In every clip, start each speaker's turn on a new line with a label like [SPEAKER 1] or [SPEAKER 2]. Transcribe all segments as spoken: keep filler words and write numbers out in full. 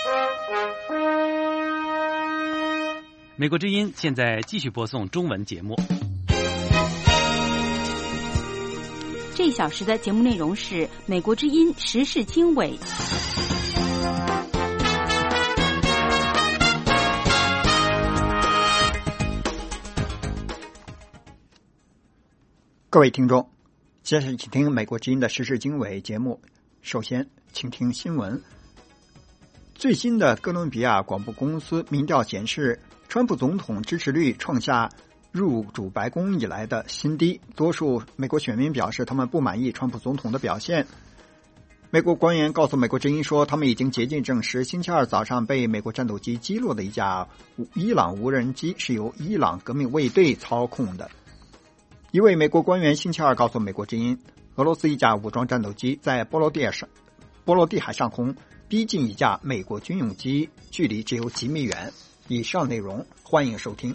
[SPEAKER 1] 美国之音现在继续播送中文节目。
[SPEAKER 2] 这一小时的节目内容是美国之音时事经纬。
[SPEAKER 3] 各位听众，接下来请听美国之音的时事经纬节目。首先，请听新闻。最新的哥伦比亚广播公司民调显示，川普总统支持率创下入主白宫以来的新低，多数美国选民表示他们不满意川普总统的表现。美国官员告诉美国之音说，他们已经接近证实，星期二早上被美国战斗机击落的一架伊朗无人机是由伊朗革命卫队操控的。一位美国官员星期二告诉美国之音，俄罗斯一架武装战斗机在波罗的上波罗的海上空逼近一架美国军用机，距离只有几米远。以上内容欢迎收听。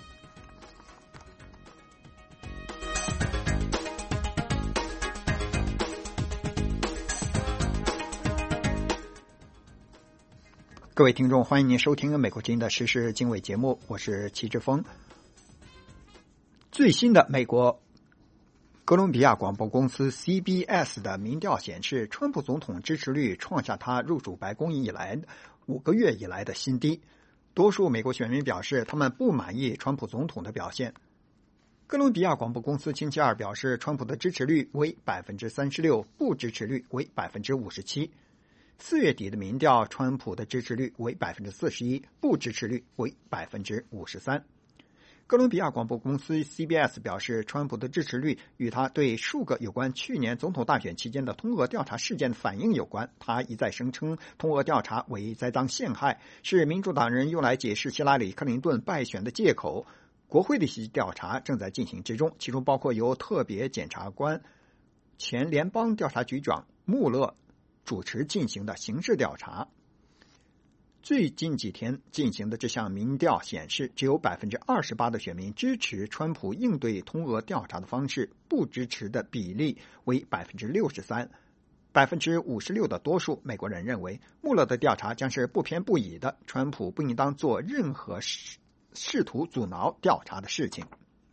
[SPEAKER 3] 各位听众，欢迎您收听美国之音的时事经纬节目，我是齐志峰。最新的美国哥伦比亚广播公司 C B S 的民调显示，川普总统支持率创下他入主白宫以来五个月以来的新低，多数美国选民表示他们不满意川普总统的表现。哥伦比亚广播公司星期二表示，川普的支持率为 百分之三十六， 不支持率为 百分之五十七。四月底的民调，川普的支持率为 百分之四十一， 不支持率为 百分之五十三。哥伦比亚广播公司 C B S 表示，川普的支持率与他对数个有关去年总统大选期间的通俄调查事件的反应有关。他一再声称通俄调查为栽赃陷害，是民主党人用来解释希拉里·克林顿败选的借口。国会的一些调查正在进行之中，其中包括由特别检察官、前联邦调查局长穆勒主持进行的刑事调查。最近几天进行的这项民调显示，只有 百分之二十八 的选民支持川普应对通俄调查的方式，不支持的比例为 百分之六十三。百分之五十六 的多数美国人认为，穆勒的调查将是不偏不倚的，川普不应当做任何试试图阻挠调查的事情。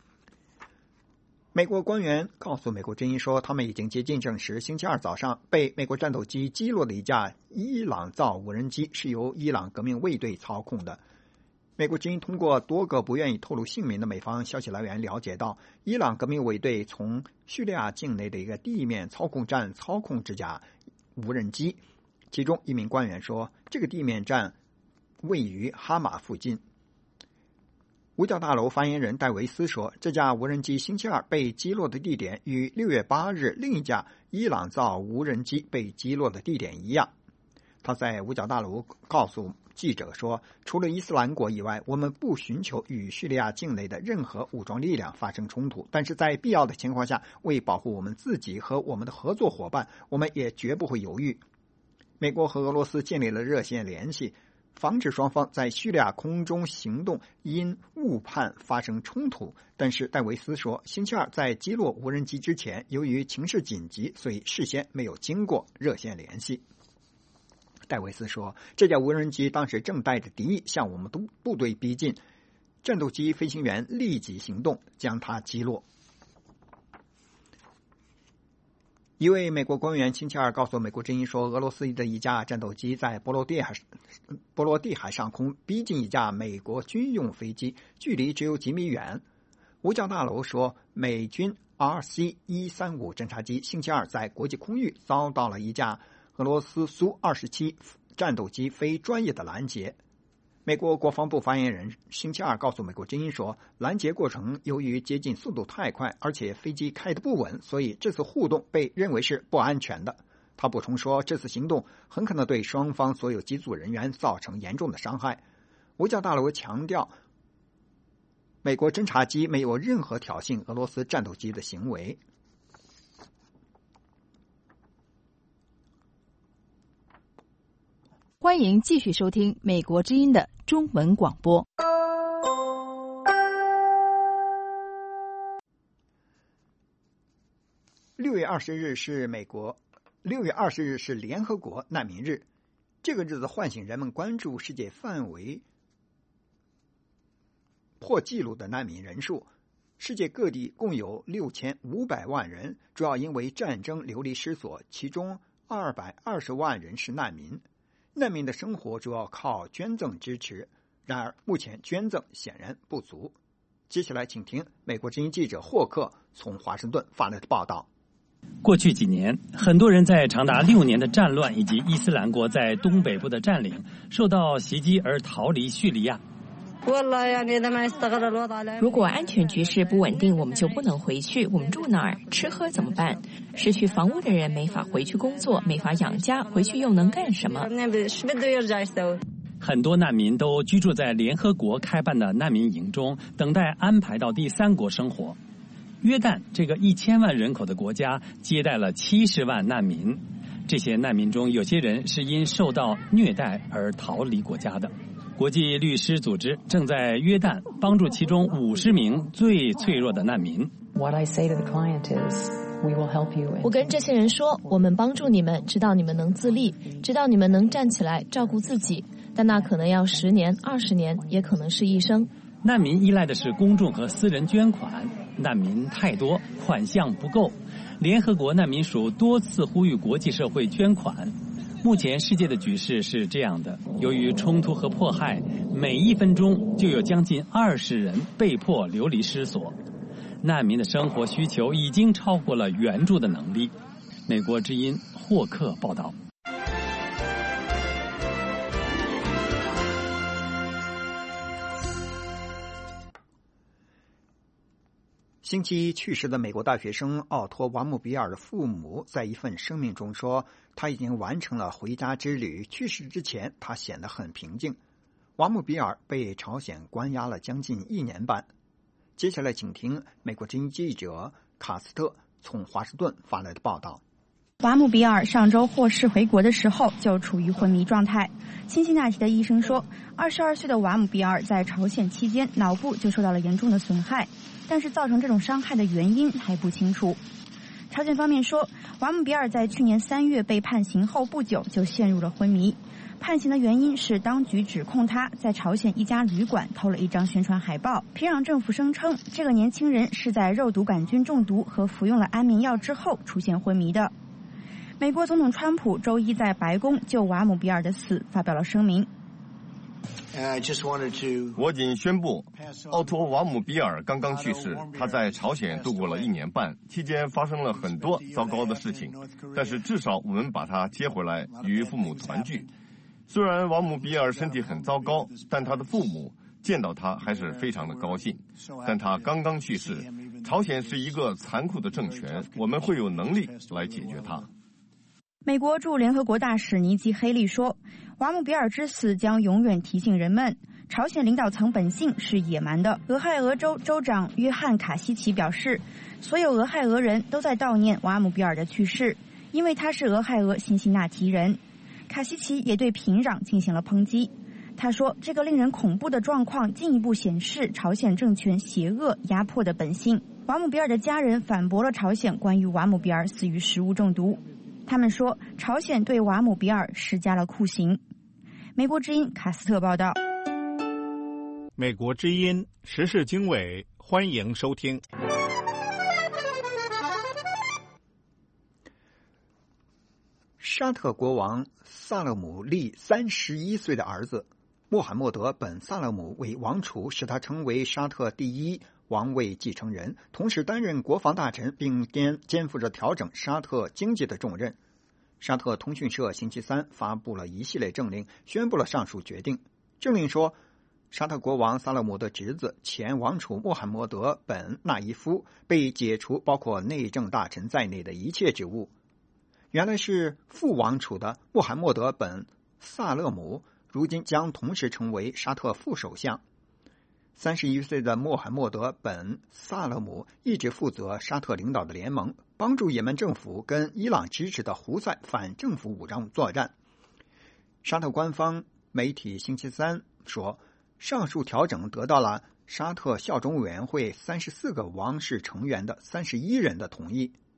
[SPEAKER 3] 美国官员告诉美国之音说，他们已经接近证实，星期二早上被美国战斗机击落的一架伊朗造无人机是由伊朗革命卫队操控的。美国之音通过多个不愿意透露姓名的美方消息来源了解到，伊朗革命卫队从叙利亚境内的一个地面操控站操控这架无人机。其中一名官员说，这个地面站位于哈马附近。五角大楼发言人戴维斯说，这架无人机星期二被击落的地点与六月八日另一架伊朗造无人机被击落的地点一样。他在五角大楼告诉记者说，除了伊斯兰国以外，我们不寻求与叙利亚境内的任何武装力量发生冲突，但是在必要的情况下，为保护我们自己和我们的合作伙伴，我们也绝不会犹豫。美国和俄罗斯建立了热线联系，防止双方在叙利亚空中行动因误判发生冲突。但是戴维斯说，星期二在击落无人机之前，由于情势紧急，所以事先没有经过热线联系。戴维斯说，这架无人机当时正带着敌意向我们的部队逼近，战斗机飞行员立即行动将它击落。一位美国官员星期二告诉美国之音说，俄罗斯的一架战斗机在波罗的海波罗的海上空逼近一架美国军用飞机，距离只有几米远。五角大楼说，美军 R C 一三五 侦察机星期二在国际空域遭到了一架俄罗斯苏二十七战斗机非专业的拦截。美国国防部发言人星期二告诉美国之音说，拦截过程由于接近速度太快，而且飞机开得不稳，所以这次互动被认为是不安全的。他补充说，这次行动很可能对双方所有机组人员造成严重的伤害。五角大楼强调，美国侦察机没有任何挑衅俄罗斯战斗机的行为。
[SPEAKER 2] 欢迎继续收听美国之音的中文广播。
[SPEAKER 3] 六月二十日是美国，六月二十日是联合国难民日。 这个日子唤醒人们关注世界范围破纪录的难民人数。世界各地共有六千五百万人，主要因为战争流离失所，其中二百二十万人是难民。难民的生活主要靠捐赠支持，然而目前捐赠显然不足。接下来请听美国之音记者霍克从华盛顿发来的报道。
[SPEAKER 1] 过去几年，很多人在长达六年的战乱以及伊斯兰国在东北部的占领受到袭击而逃离叙利亚。
[SPEAKER 4] 如果安全局势不稳定，我们就不能回去。我们住哪儿？吃喝怎么办？失去房屋的人没法回去工作，没法养家，回去又能干什么？
[SPEAKER 1] 很多难民都居住在联合国开办的难民营中，等待安排到第三国生活。约旦这个一千万人口的国家接待了七十万难民，这些难民中有些人是因受到虐待而逃离国家的。国际律师组织正在约旦帮助其中五十名最脆弱的难民。
[SPEAKER 4] 我跟这些人说，我们帮助你们，直到你们能自立，直到你们能站起来照顾自己，但那可能要十年、二十年，也可能是一生。
[SPEAKER 1] 难民依赖的是公众和私人捐款，难民太多，款项不够。联合国难民署多次呼吁国际社会捐款。目前世界的局势是这样的，由于冲突和迫害，每一分钟就有将近二十人被迫流离失所。难民的生活需求已经超过了援助的能力。美国之音霍克报道。
[SPEAKER 3] 星期一去世的美国大学生奥托·瓦姆比尔的父母在一份声明中说，他已经完成了回家之旅。去世之前，他显得很平静。瓦姆比尔被朝鲜关押了将近一年半。接下来请听美国之音记者卡斯特从华盛顿发来的报道。
[SPEAKER 5] 瓦姆比尔上周获释回国的时候就处于昏迷状态。辛辛那提的医生说，二十二岁的瓦姆比尔在朝鲜期间脑部就受到了严重的损害，但是造成这种伤害的原因还不清楚。朝鲜方面说，瓦姆比尔在去年三月被判刑后不久就陷入了昏迷。判刑的原因是当局指控他在朝鲜一家旅馆偷了一张宣传海报。平壤政府声称，这个年轻人是在肉毒杆菌中毒和服用了安眠药之后出现昏迷的。美国总统川普周一在白宫就瓦姆比尔的死发表了声明。
[SPEAKER 6] 我仅宣布，奥托·瓦姆比尔刚刚去世。他在朝鲜度过了一年半，期间发生了很多糟糕的事情，但是至少我们把他接回来，与父母团聚。虽然瓦姆比尔身体很糟糕，但他的父母见到他还是非常的高兴。但他刚刚去世，朝鲜是一个残酷的政权，我们会有能力来解决它。
[SPEAKER 5] 美国驻联合国大使尼基·黑利说，瓦姆比尔之死将永远提醒人们，朝鲜领导层本性是野蛮的。俄亥俄州州长约翰·卡西奇表示，所有俄亥俄人都在悼念瓦姆比尔的去世，因为他是俄亥俄辛辛那提人。卡西奇也对平壤进行了抨击。他说，这个令人恐怖的状况进一步显示朝鲜政权邪恶压迫的本性。瓦姆比尔的家人反驳了朝鲜关于瓦姆比尔死于食物中毒。他们说，朝鲜对瓦姆比尔施加了酷刑。美国之音卡斯特报道。
[SPEAKER 7] 美国之音时事经纬，欢迎收听。
[SPEAKER 3] 沙特国王萨勒姆立三十一岁的儿子穆罕默德本萨勒姆为王储，使他成为沙特第一王位继承人，同时担任国防大臣，并肩肩负着调整沙特经济的重任。沙特通讯社星期三发布了一系列政令，宣布了上述决定。政令说，沙特国王萨勒姆的侄子前王储穆罕默德本纳伊夫被解除包括内政大臣在内的一切职务。原来是副王储的穆罕默德本萨勒姆，如今将同时成为沙特副首相。三十一岁的穆罕默德本萨勒姆一直负责沙特领导的联盟，帮助也门政府跟伊朗支持的胡塞反政府武装作战。沙特官方媒体星期三说，上述调整得到了沙特效忠委员会三十四个王室成员的三十一人的同意。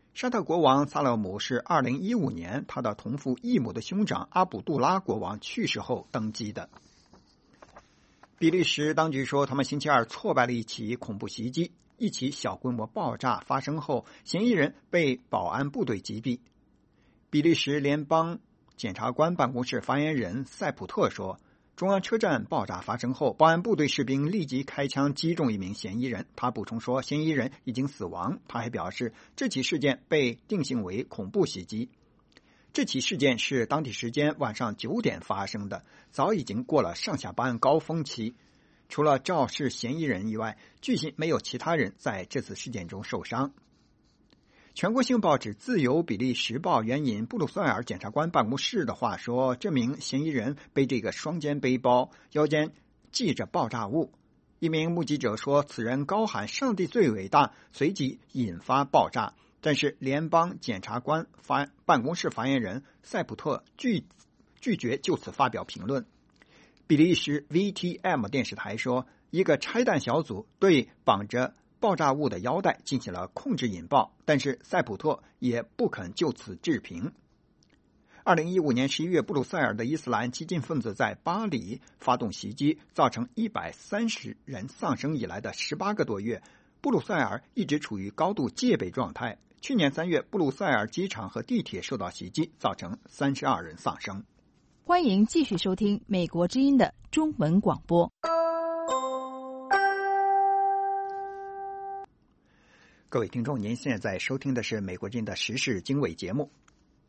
[SPEAKER 3] 沙特国王萨勒姆是二零一五年他的同父异母的兄长阿卜杜拉国王去世后登基的。比利时当局说，他们星期二挫败了一起恐怖袭击，一起小规模爆炸发生后，嫌疑人被保安部队击毙。比利时联邦检察官办公室发言人塞普特说，中央车站爆炸发生后，保安部队士兵立即开枪击中一名嫌疑人。他补充说，嫌疑人已经死亡。他还表示，这起事件被定性为恐怖袭击。这起事件是当地时间晚上九点发生的，早已经过了上下班高峰期。除了肇事嫌疑人以外，据悉没有其他人在这次事件中受伤。全国性报纸《自由比利时报》援引布鲁塞尔检察官办公室的话说，这名嫌疑人背着一个双肩背包，腰间系着爆炸物。一名目击者说，此人高喊上帝最伟大，随即引发爆炸。但是联邦检察官发办公室发言人塞普特拒拒绝就此发表评论。比利时 V T M 电视台说，一个拆弹小组对绑着爆炸物的腰带进行了控制引爆，但是塞普特也不肯就此置评。二零一五年十一月，布鲁塞尔的伊斯兰激进分子在巴黎发动袭击，造成一百三十人丧生以来的十八个多月，布鲁塞尔一直处于高度戒备状态。去年三月，布鲁塞尔机场和地铁受到袭击，造成三十二人丧生。
[SPEAKER 2] 欢迎继续收听美国之音的中文广播。
[SPEAKER 3] 各位听众，您现在收听的是美国之音的时事经纬节目。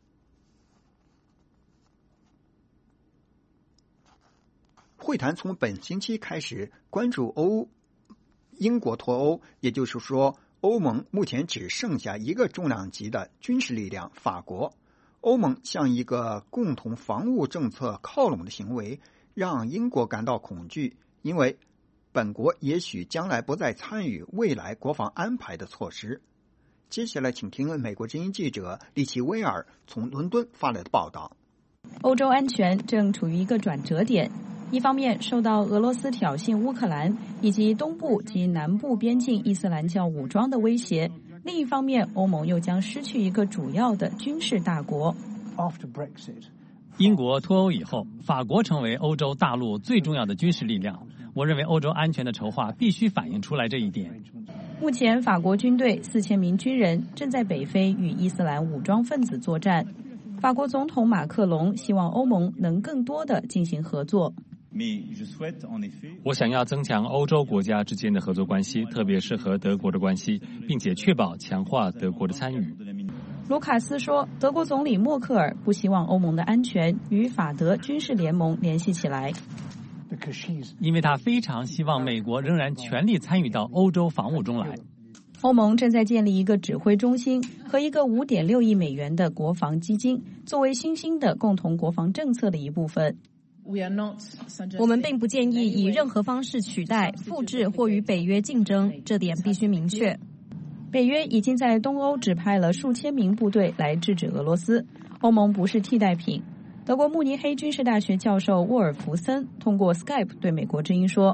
[SPEAKER 3] 会谈从本星期开始关注欧英国脱欧，也就是说，欧盟目前只剩下一个重量级的军事力量——法国。欧盟向一个共同防务政策靠拢的行为，让英国感到恐惧，因为本国也许将来不再参与未来国防安排的措施。接下来，请听美国之音记者利奇威尔从伦敦发来的报道。
[SPEAKER 8] 欧洲安全正处于一个转折点。一方面受到俄罗斯挑衅乌克兰以及东部及南部边境伊斯兰教武装的威胁，另一方面欧盟又将失去一个主要的军事大国。
[SPEAKER 1] 英国脱欧以后，法国成为欧洲大陆最重要的军事力量。我认为欧洲安全的筹划必须反映出来这一点。
[SPEAKER 8] 目前法国军队四千名军人正在北非与伊斯兰武装分子作战。法国总统马克龙希望欧盟能更多地进行合作。
[SPEAKER 1] 我想要增强欧洲国家之间的合作关系，特别是和德国的关系，并且确保强化德国的参与。
[SPEAKER 8] 卢卡斯说，德国总理默克尔不希望欧盟的安全与法德军事联盟联系起来，
[SPEAKER 1] 因为他非常希望美国仍然全力参与到欧洲防务中来。
[SPEAKER 8] 欧盟正在建立一个指挥中心和一个 五点六亿美元的国防基金，作为新兴的共同国防政策的一部分。
[SPEAKER 9] 我们并不建议以任何方式取代、复制或与北约竞争，这点必须明确。
[SPEAKER 8] 北约已经在东欧指派了数千名部队来制止俄罗斯，欧盟不是替代品。德国慕尼黑军事大学教授沃尔弗森通过 Skype 对美国之音说，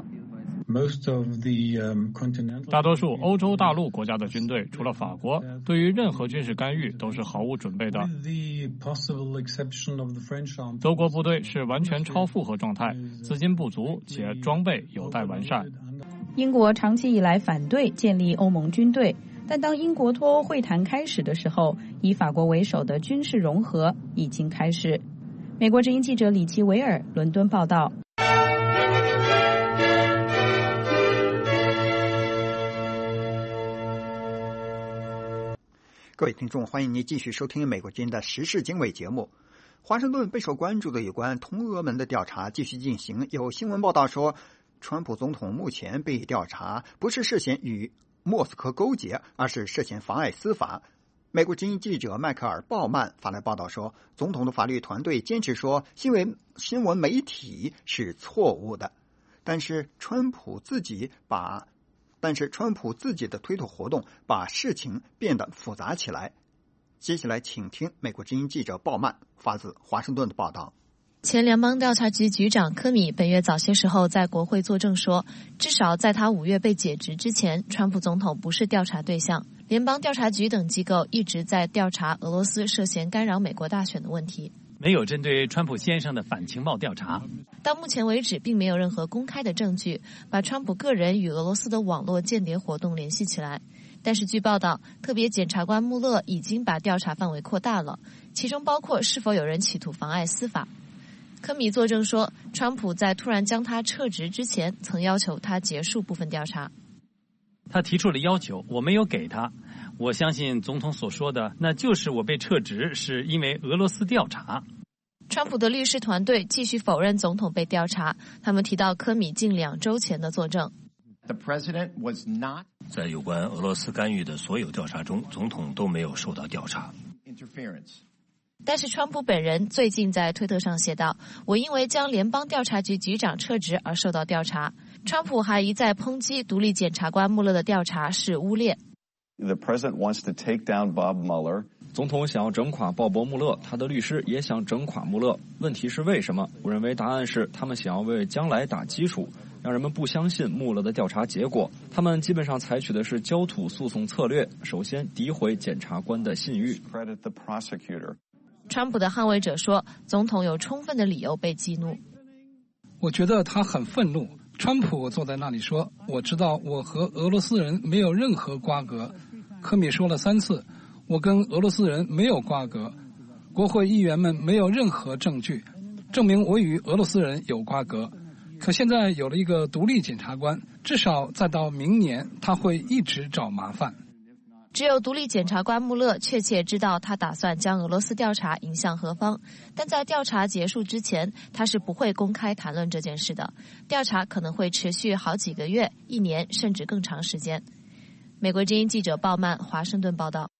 [SPEAKER 7] 大多数欧洲大陆国家的军队，除了法国，对于任何军事干预都是毫无准备的。德国部队是完全超负荷状态，资金不足且装备有待完善。
[SPEAKER 8] 英国长期以来反对建立欧盟军队，但当英国脱欧会谈开始的时候，以法国为首的军事融合已经开始。美国之音记者李奇维尔伦敦报道。
[SPEAKER 3] 各位听众，欢迎您继续收听美国之音的时事经纬节目。华盛顿备受关注的有关通俄门的调查继续进行。有新闻报道说，川普总统目前被调查不是涉嫌与莫斯科勾结，而是涉嫌妨碍司法。美国之音记者迈克尔·鲍曼发来报道说，总统的法律团队坚持说新闻新闻媒体是错误的，但是川普自己把但是川普自己的推特活动把事情变得复杂起来。接下来请听美国之音记者鲍曼发自华盛顿的报道。
[SPEAKER 4] 前联邦调查局局长科米本月早些时候在国会作证说，至少在他五月被解职之前，川普总统不是调查对象。 联邦调查局等机构一直在调查俄罗斯涉嫌干扰美国大选的问题，
[SPEAKER 1] 没有针对川普先生的反情报调查。
[SPEAKER 4] 到目前为止，并没有任何公开的证据把川普个人与俄罗斯的网络间谍活动联系起来。但是据报道，特别检察官穆勒已经把调查范围扩大了，其中包括是否有人企图妨碍司法。科米作证说，川普在突然将他撤职之前，曾要求他结束部分调查。
[SPEAKER 1] 他提出了要求，我没有给他。我相信总统所说的，那就是我被撤职是因为俄罗斯调查。
[SPEAKER 4] 川普的律师团队继续否认总统被调查，他们提到科米近两周前的作证。
[SPEAKER 10] 在有关俄罗斯干预的所有调查中，总统都没有受到调查。
[SPEAKER 4] 但是川普本人最近在推特上写道，我因为将联邦调查局局长撤职而受到调查。川普还一再抨击独立检察官穆勒的调查是污蔑。
[SPEAKER 11] The president wants to take down Bob Mueller.
[SPEAKER 12] 总统想要整垮鲍勃·穆勒，他的律师也想整垮穆勒。问题是为什么？我认为答案是他们想要为将来打基础，让人们不相信穆勒的调查结果。他们基本上采取的是焦土诉讼策略，首先诋毁检察官的信誉。
[SPEAKER 4] 川普的捍卫者说，总统有充分的理由被激怒。
[SPEAKER 13] 我觉得他很愤怒。川普坐在那里说，我知道我和俄罗斯人没有任何瓜葛。科米说了三次，我跟俄罗斯人没有瓜葛。国会议员们没有任何证据证明我与俄罗斯人有瓜葛。可现在有了一个独立检察官，至少再到明年他会一直找麻烦。
[SPEAKER 4] 只有独立检察官穆勒确切知道他打算将俄罗斯调查引向何方，但在调查结束之前，他是不会公开谈论这件事的。调查可能会持续好几个月、一年甚至更长时间。美国之音记者鲍曼华盛顿报道。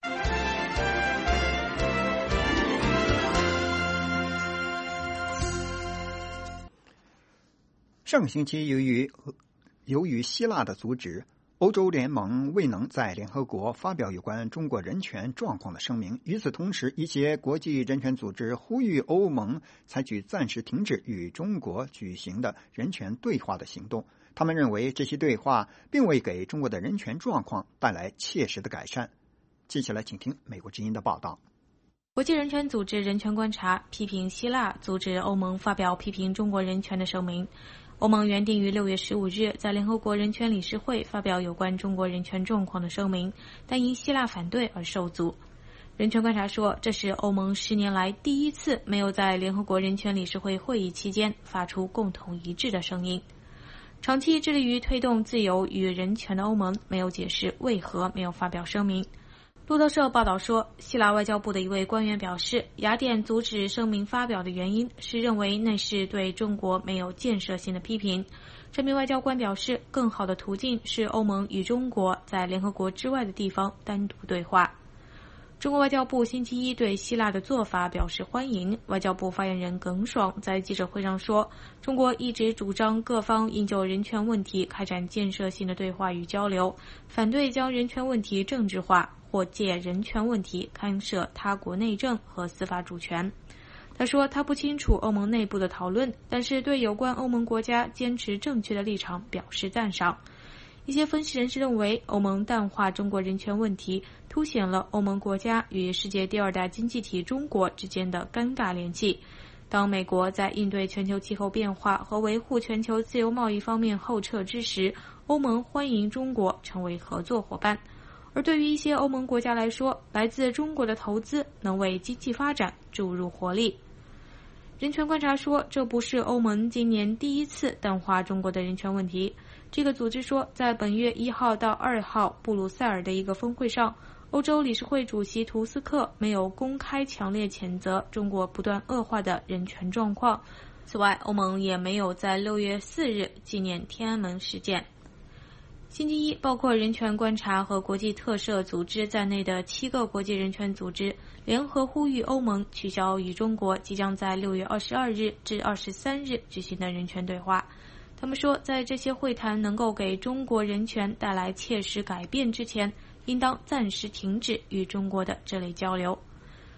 [SPEAKER 3] 上个星期，由于由于希腊的阻止，欧洲联盟未能在联合国发表有关中国人权状况的声明。与此同时，一些国际人权组织呼吁欧盟采取暂时停止与中国举行的人权对话的行动。他们认为这些对话并未给中国的人权状况带来切实的改善。接下来请听美国之音的报道。
[SPEAKER 14] 国际人权组织人权观察批评希腊阻止欧盟发表批评中国人权的声明。欧盟原定于六月十五日在联合国人权理事会发表有关中国人权状况的声明，但因希腊反对而受阻。人权观察说，这是欧盟十年来第一次没有在联合国人权理事会会议期间发出共同一致的声音。长期致力于推动自由与人权的欧盟没有解释为何没有发表声明。路透社报道说，希腊外交部的一位官员表示，雅典阻止声明发表的原因是认为那是对中国没有建设性的批评。这名外交官表示，更好的途径是欧盟与中国在联合国之外的地方单独对话。中国外交部星期一对希腊的做法表示欢迎。外交部发言人耿爽在记者会上说，中国一直主张各方应就人权问题开展建设性的对话与交流，反对将人权问题政治化或借人权问题干涉他国内政和司法主权。他说，他不清楚欧盟内部的讨论，但是对有关欧盟国家坚持正确的立场表示赞赏。一些分析人士认为，欧盟淡化中国人权问题，凸显了欧盟国家与世界第二大经济体中国之间的尴尬联系。当美国在应对全球气候变化和维护全球自由贸易方面后撤之时，欧盟欢迎中国成为合作伙伴。而对于一些欧盟国家来说，来自中国的投资能为经济发展注入活力。人权观察说，这不是欧盟今年第一次淡化中国的人权问题。这个组织说，在本月一号到二号布鲁塞尔的一个峰会上，欧洲理事会主席图斯克没有公开强烈谴责中国不断恶化的人权状况。此外，欧盟也没有在六月四日纪念天安门事件。星期一，包括人权观察和国际特赦组织在内的七个国际人权组织联合呼吁欧盟取消与中国即将在六月二十二日至二十三日举行的人权对话。他们说，在这些会谈能够给中国人权带来切实改变之前，应当暂时停止与中国的这类交流。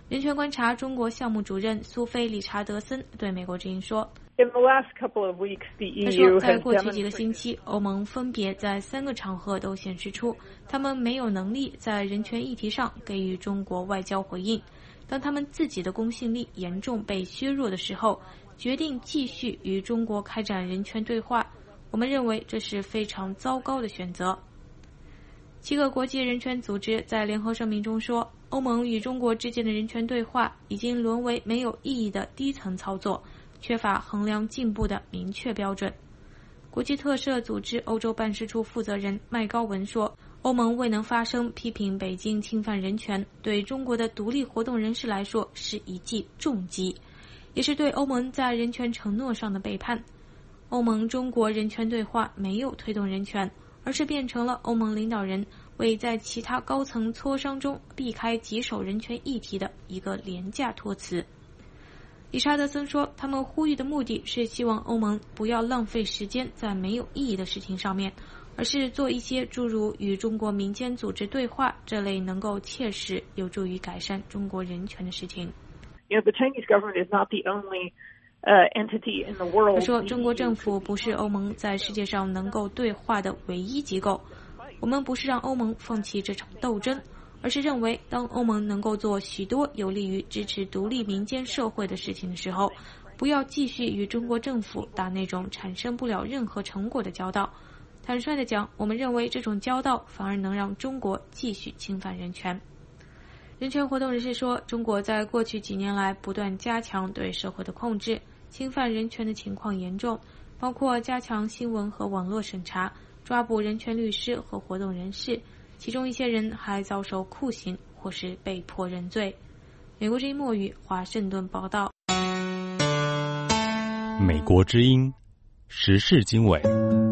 [SPEAKER 14] 人权观察中国项目主任苏菲·理查德森对美国之音说，
[SPEAKER 15] 他
[SPEAKER 14] 说，在过去几个星期，欧盟分别在三个场合都显示出他们没有能力在人权议题上给予中国外交回应。当他们自己的公信力严重被削弱的时候，决定继续与中国开展人权对话。我们认为这是非常糟糕的选择。七个国际人权组织在联合声明中说，欧盟与中国之间的人权对话已经沦为没有意义的低层操作，缺乏衡量进步的明确标准。国际特赦组织欧洲办事处负责人麦高文说，欧盟未能发声批评北京侵犯人权，对中国的独立活动人士来说是一记重击，也是对欧盟在人权承诺上的背叛。欧盟中国人权对话没有推动人权，而是变成了欧盟领导人为在其他高层磋商中避开棘手人权议题的一个廉价托词。理查德森说，他们呼吁的目的是希望欧盟不要浪费时间在没有意义的事情上面，而是做一些诸如与中国民间组织对话这类能够切实有助于改善中国人权的事情。
[SPEAKER 15] You know, the Chinese government is not the only Uh, entity in the world.
[SPEAKER 14] 他说，中国政府不是欧盟在世界上能够对话的唯一机构。我们不是让欧盟放弃这场斗争，而是认为当欧盟能够做许多有利于支持独立民间社会的事情的时候，不要继续与中国政府打那种产生不了任何成果的交道。坦率地讲，我们认为这种交道反而能让中国继续侵犯人权。人权活动人士说，中国在过去几年来不断加强对社会的控制，侵犯人权的情况严重，包括加强新闻和网络审查，抓捕人权律师和活动人士，其中一些人还遭受酷刑或是被迫认罪。美国之音墨语华盛顿报道。
[SPEAKER 16] 美国之音时事经纬。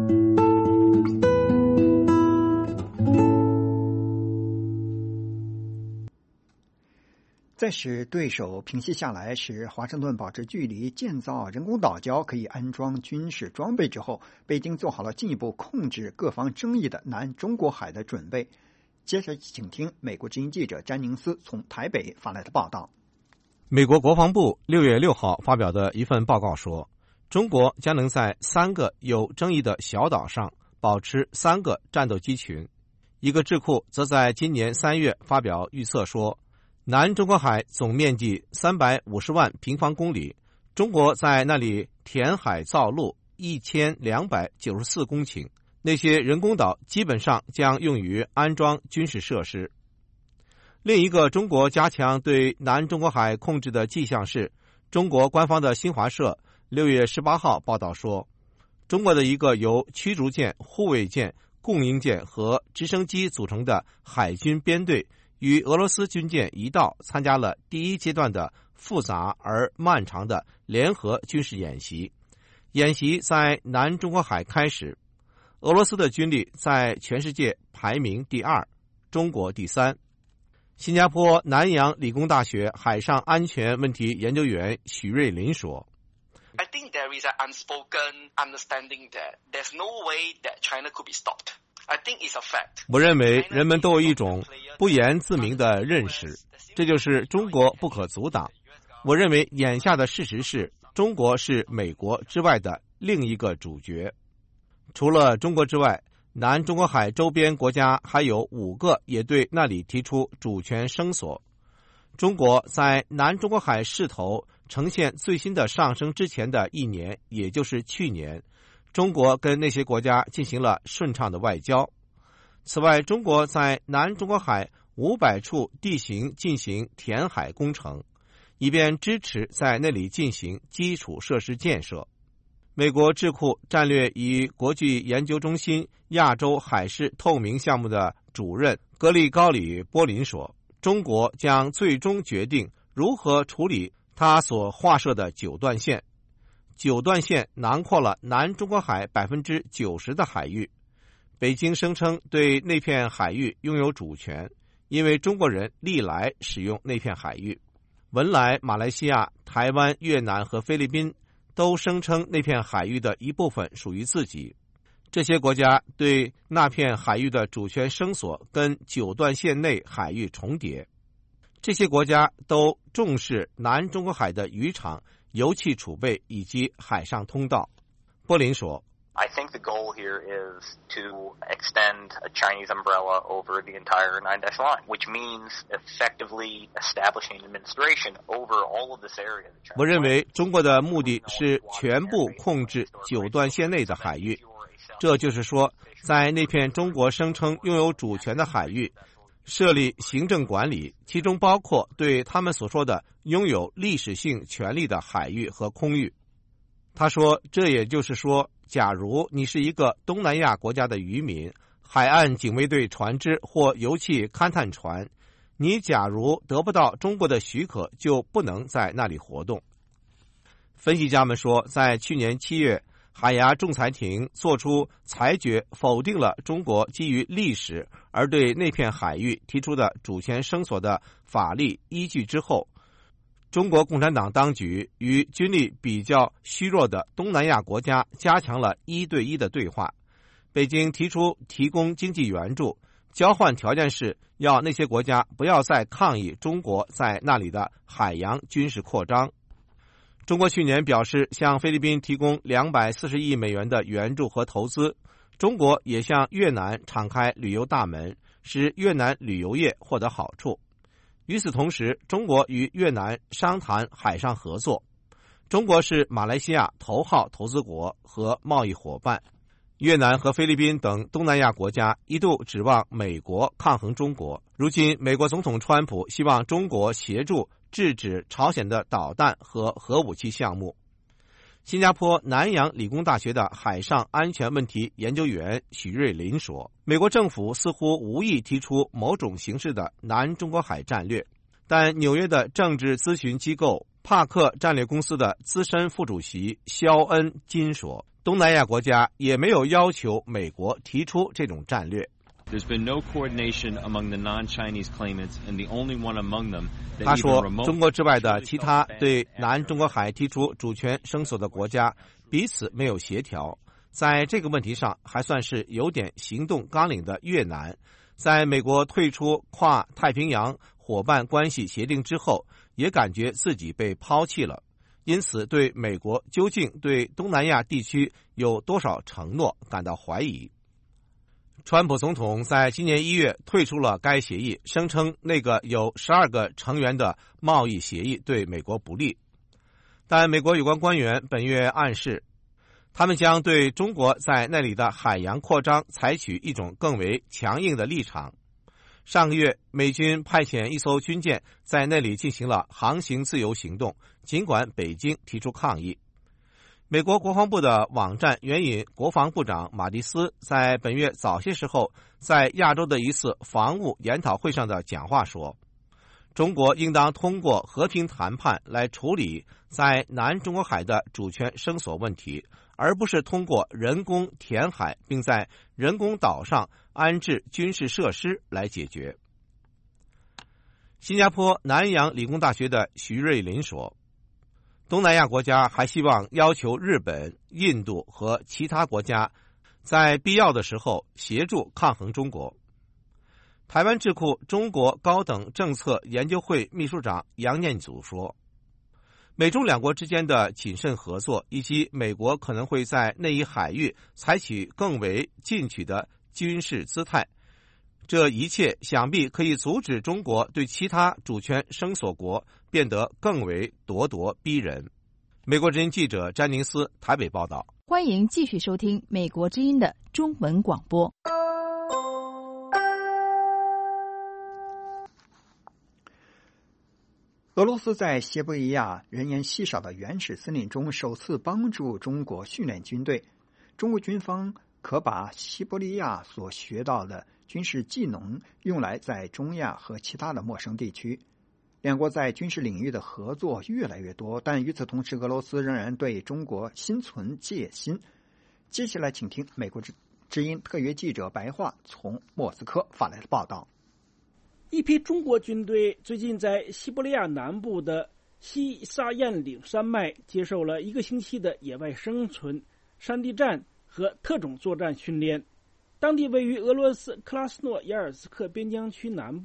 [SPEAKER 3] 在使对手平息下来，使华盛顿保持距离，建造人工岛礁，可以安装军事装备之后，北京做好了进一步控制各方争议的南中国海的准备。接着请听美国之音记者詹宁斯从台北发来的报道。
[SPEAKER 17] 美国国防部六月六号发表的一份报告说，中国将能在三个有争议的小岛上保持三个战斗机群。一个智库则在今年三月发表预测说，南中国海总面积三百五十万平方公里，中国在那里填海造陆一千两百九十四公顷，那些人工岛基本上将用于安装军事设施。另一个中国加强对南中国海控制的迹象是，中国官方的新华社六月十八号报道说，中国的一个由驱逐舰、护卫舰、供应舰和直升机组成的海军编队与俄罗斯军舰一道参加了第一阶段的复杂而漫长的联合军事演习。演习在南中国海开始，俄罗斯的军力在全世界排名第二，中国第三。新加坡南洋理工大学海上安全问题研究员许瑞林说，
[SPEAKER 18] I think there is an unspoken understanding that there's no way that China could be stopped.I think it's a fact.
[SPEAKER 17] 我认为人们都有一种不言自明的认识，这就是中国不可阻挡。我认为眼下的事实是，中国是美国之外的另一个主角。除了中国之外，南中国海周边国家还有五个也对那里提出主权声索。中国在南中国海势头呈现最新的上升之前的一年，也就是去年，中国跟那些国家进行了顺畅的外交。此外，中国在南中国海五百处地形进行填海工程，以便支持在那里进行基础设施建设。美国智库战略与国际研究中心亚洲海事透明项目的主任格里高里·波林说，中国将最终决定如何处理他所划设的九段线。九段线囊括了南中国海 百分之九十 的海域。北京声称对那片海域拥有主权，因为中国人历来使用那片海域。文莱、马来西亚、台湾、越南和菲律宾都声称那片海域的一部分属于自己。这些国家对那片海域的主权声索跟九段线内海域重叠。 这些国家都重视南中国海的渔场、油气储备以及海上通道。波林说
[SPEAKER 19] I think the goal here is to extend a Chinese umbrella over the entire nine dash line, which means effectively establishing administration over all of this area.
[SPEAKER 17] 我认为中国的目的是全部控制九段线内的海域，这就是说，在那片中国声称拥有主权的海域设立行政管理，其中包括对他们所说的拥有历史性权利的海域和空域。他说，这也就是说，假如你是一个东南亚国家的渔民、海岸警卫队船只或油气勘探船，你假如得不到中国的许可，就不能在那里活动。分析家们说，在去年七月，海牙仲裁庭作出裁决，否定了中国基于历史而对那片海域提出的主权声索的法律依据之后，中国共产党当局与军力比较虚弱的东南亚国家加强了一对一的对话。北京提出提供经济援助，交换条件是要那些国家不要再抗议中国在那里的海洋军事扩张。中国去年表示向菲律宾提供两百四十亿美元的援助和投资，中国也向越南敞开旅游大门，使越南旅游业获得好处。与此同时，中国与越南商谈海上合作。中国是马来西亚头号投资国和贸易伙伴。越南和菲律宾等东南亚国家一度指望美国抗衡中国。如今，美国总统川普希望中国协助制止朝鲜的导弹和核武器项目。新加坡南洋理工大学的海上安全问题研究员许瑞林说，美国政府似乎无意提出某种形式的南中国海战略，但纽约的政治咨询机构帕克战略公司的资深副主席肖恩金说，东南亚国家也没有要求美国提出这种战略。
[SPEAKER 20] There's been no coordination among the non-Chinese claimants, and the only one among them that
[SPEAKER 17] 他
[SPEAKER 20] even
[SPEAKER 17] 说，
[SPEAKER 20] remotely
[SPEAKER 17] 中国之外的其他对南中国海提出主权声索的国家彼此没有协调。在这个问题上，还算是有点行动纲领的越南，在美国退出跨太平洋伙伴关系协定之后，也感觉自己被抛弃了，因此对美国究竟对东南亚地区有多少承诺感到怀疑。川普总统在今年一月退出了该协议，声称那个有十二个成员的贸易协议对美国不利。但美国有关官员本月暗示，他们将对中国在那里的海洋扩张采取一种更为强硬的立场。上个月，美军派遣一艘军舰在那里进行了航行自由行动，尽管北京提出抗议。美国国防部的网站援引国防部长马蒂斯在本月早些时候在亚洲的一次防务研讨会上的讲话说，中国应当通过和平谈判来处理在南中国海的主权声索问题，而不是通过人工填海并在人工岛上安置军事设施来解决。新加坡南洋理工大学的徐瑞林说，东南亚国家还希望要求日本、印度和其他国家在必要的时候协助抗衡中国。台湾智库中国高等政策研究会秘书长杨念祖说，美中两国之间的谨慎合作以及美国可能会在那一海域采取更为进取的军事姿态，这一切想必可以阻止中国对其他主权声索国变得更为咄咄逼人。美国之音记者詹宁斯台北报道。
[SPEAKER 2] 欢迎继续收听美国之音的中文广播。
[SPEAKER 3] 俄罗斯在西伯利亚人烟稀少的原始森林中首次帮助中国训练军队，中国军方可把西伯利亚所学到的军事技能用来在中亚和其他的陌生地区。两国在军事领域的合作越来越多，但与此同时，俄罗斯仍然对中国心存戒心。接下来请听美国之音特约记者白桦从莫斯科发来的报道。
[SPEAKER 21] 一批中国军队最近在西伯利亚南部的西沙彦岭山脉接受了一个星期的野外生存、山地战和特种作战训练。当地位于俄罗斯克拉斯诺亚尔斯克边疆区南部，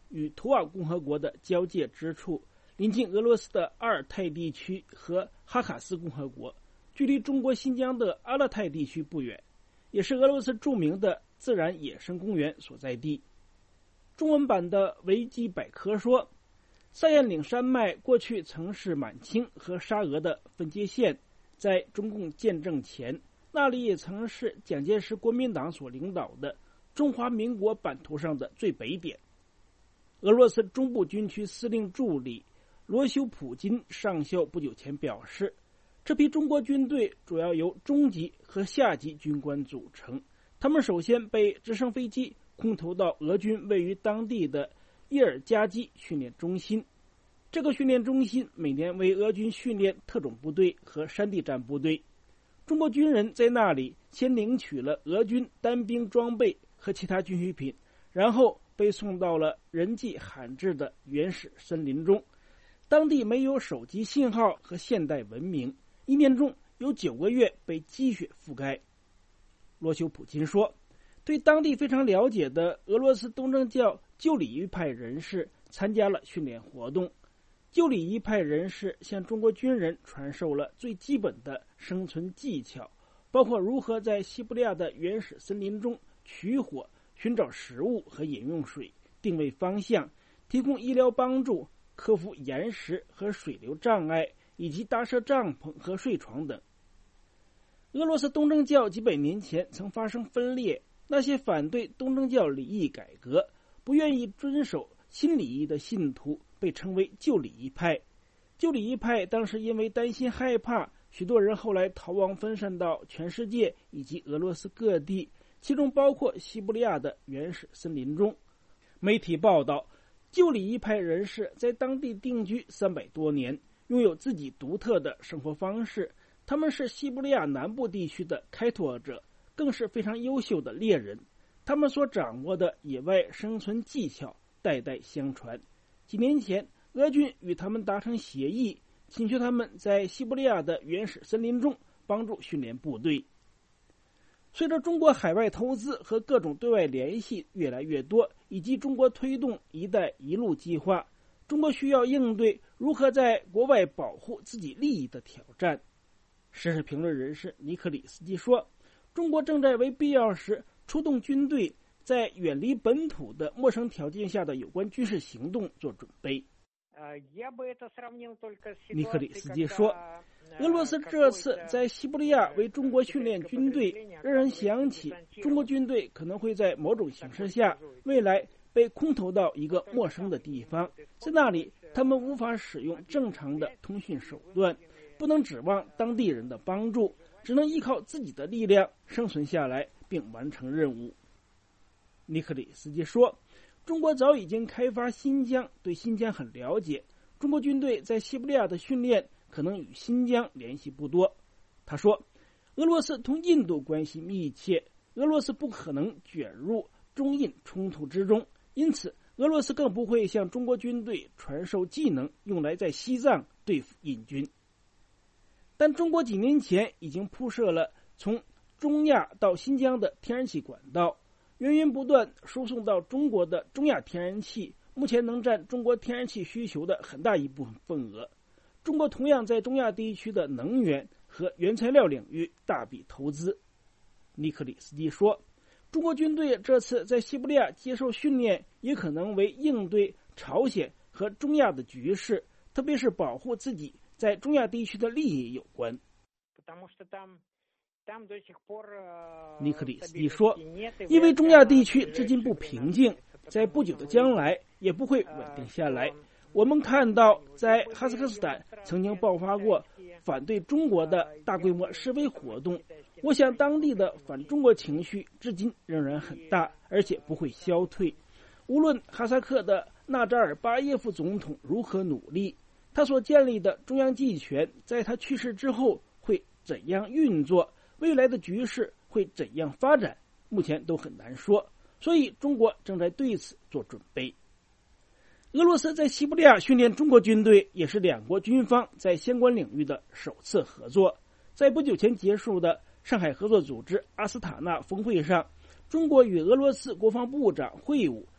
[SPEAKER 21] 与图瓦共和国的交界之处，临近俄罗斯的阿尔泰地区和哈卡斯共和国，距离中国新疆的阿勒泰地区不远，也是俄罗斯著名的自然野生公园所在地。中文版的维基百科说，萨彦岭山脉过去曾是满清和沙俄的分界线，在中共建政前，那里也曾是蒋介石国民党所领导的中华民国版图上的最北点。俄罗斯中部军区司令助理罗修普金上校不久前表示，这批中国军队主要由中级和下级军官组成，他们首先被直升飞机空投到俄军位于当地的叶尔加基训练中心。这个训练中心每年为俄军训练特种部队和山地战部队。中国军人在那里先领取了俄军单兵装备和其他军需品，然后被送到了人迹罕至的原始森林中。当地没有手机信号和现代文明，一年中有九个月被积雪覆盖。罗修普金说，对当地非常了解的俄罗斯东正教旧礼仪派人士参加了训练活动。旧礼仪派人士向中国军人传授了最基本的生存技巧，包括如何在西伯利亚的原始森林中取火、寻找食物和饮用水、定位方向、提供医疗帮助、克服岩石和水流障碍，以及搭设帐篷和睡床等。俄罗斯东正教几百年前曾发生分裂，那些反对东正教礼仪改革、不愿意遵守新礼仪的信徒被称为旧礼仪派。旧礼仪派当时因为担心害怕，许多人后来逃亡分散到全世界以及俄罗斯各地，其中包括西伯利亚的原始森林中。媒体报道，旧礼仪派人士在当地定居三百多年，拥有自己独特的生活方式。他们是西伯利亚南部地区的开拓者，更是非常优秀的猎人。他们所掌握的野外生存技巧代代相传。几年前，俄军与他们达成协议，请求他们在西伯利亚的原始森林中帮助训练部队。随着中国海外投资和各种对外联系越来越多，以及中国推动“一带一路”计划，中国需要应对如何在国外保护自己利益的挑战。时事评论人士尼克里斯基说，中国正在为必要时出动军队在远离本土的陌生条件下的有关军事行动做准备。尼克里斯基说，俄罗斯这次在西伯利亚为中国训练军队，让人想起中国军队可能会在某种形势下未来被空投到一个陌生的地方，在那里他们无法使用正常的通讯手段，不能指望当地人的帮助，只能依靠自己的力量生存下来并完成任务。尼克里斯基说，中国早已经开发新疆，对新疆很了解，中国军队在西伯利亚的训练可能与新疆联系不多。他说，俄罗斯同印度关系密切，俄罗斯不可能卷入中印冲突之中，因此俄罗斯更不会向中国军队传授技能用来在西藏对付印军。但中国几年前已经铺设了从中亚到新疆的天然气管道，源源不断输送到中国的中亚天然气目前能占中国天然气需求的很大一部分份额。中国同样在中亚地区的能源和原材料领域大笔投资。尼克里斯基说，中国军队这次在西伯利亚接受训练，也可能为应对朝鲜和中亚的局势，特别是保护自己在中亚地区的利益有关。尼克里斯基说，因为中亚地区至今不平静，在不久的将来也不会稳定下来。我们看到在哈萨克斯坦曾经爆发过反对中国的大规模示威活动，我想当地的反中国情绪至今仍然很大，而且不会消退。无论哈萨克的纳扎尔巴耶夫总统如何努力，他所建立的中央集权在他去世之后会怎样运作，未来的局势会怎样发展，目前都很难说，所以中国正在对此做准备。俄罗斯在西伯利亚训练中国军队，也是两国军方在相关领域的首次合作。在不久前结束的上海合作组织阿斯塔纳峰会上，中国与俄罗斯国防部长会晤，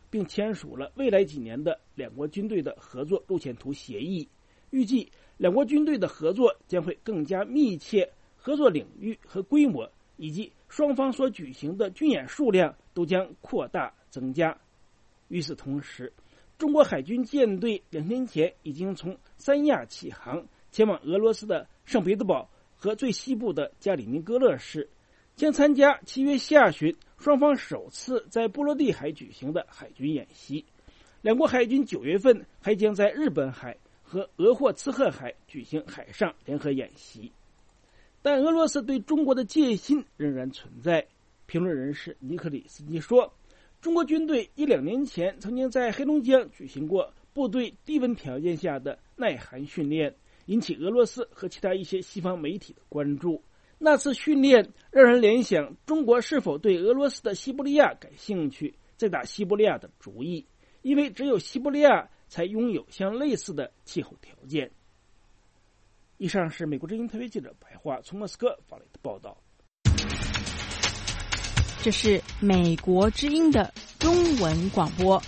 [SPEAKER 21] 并签署了未来几年的两国军队的合作路线图协议。预计两国军队的合作将会更加密切，合作领域和规模以及双方所举行的军演数量都将扩大增加。与此同时，中国海军舰队两天前已经从三亚起航，前往俄罗斯的圣彼得堡和最西部的加里宁格勒市，将参加七月下旬双方首次在波罗的海举行的海军演习。两国海军九月份还将在日本海和俄霍茨克海举行海上联合演习。但俄罗斯对中国的戒心仍然存在。评论人士尼克里斯基说，中国军队一两年前曾经在黑龙江举行过部队低温条件下的耐寒训练，引起俄罗斯和其他一些西方媒体的关注。那次训练让人联想中国是否对俄罗斯的西伯利亚感兴趣，再打西伯利亚的主意，因为只有西伯利亚才拥有相类似的气候条件。以上是美国之音特约记者白桦从莫斯科发来的报道。
[SPEAKER 5] 这是美国之音的中文广播。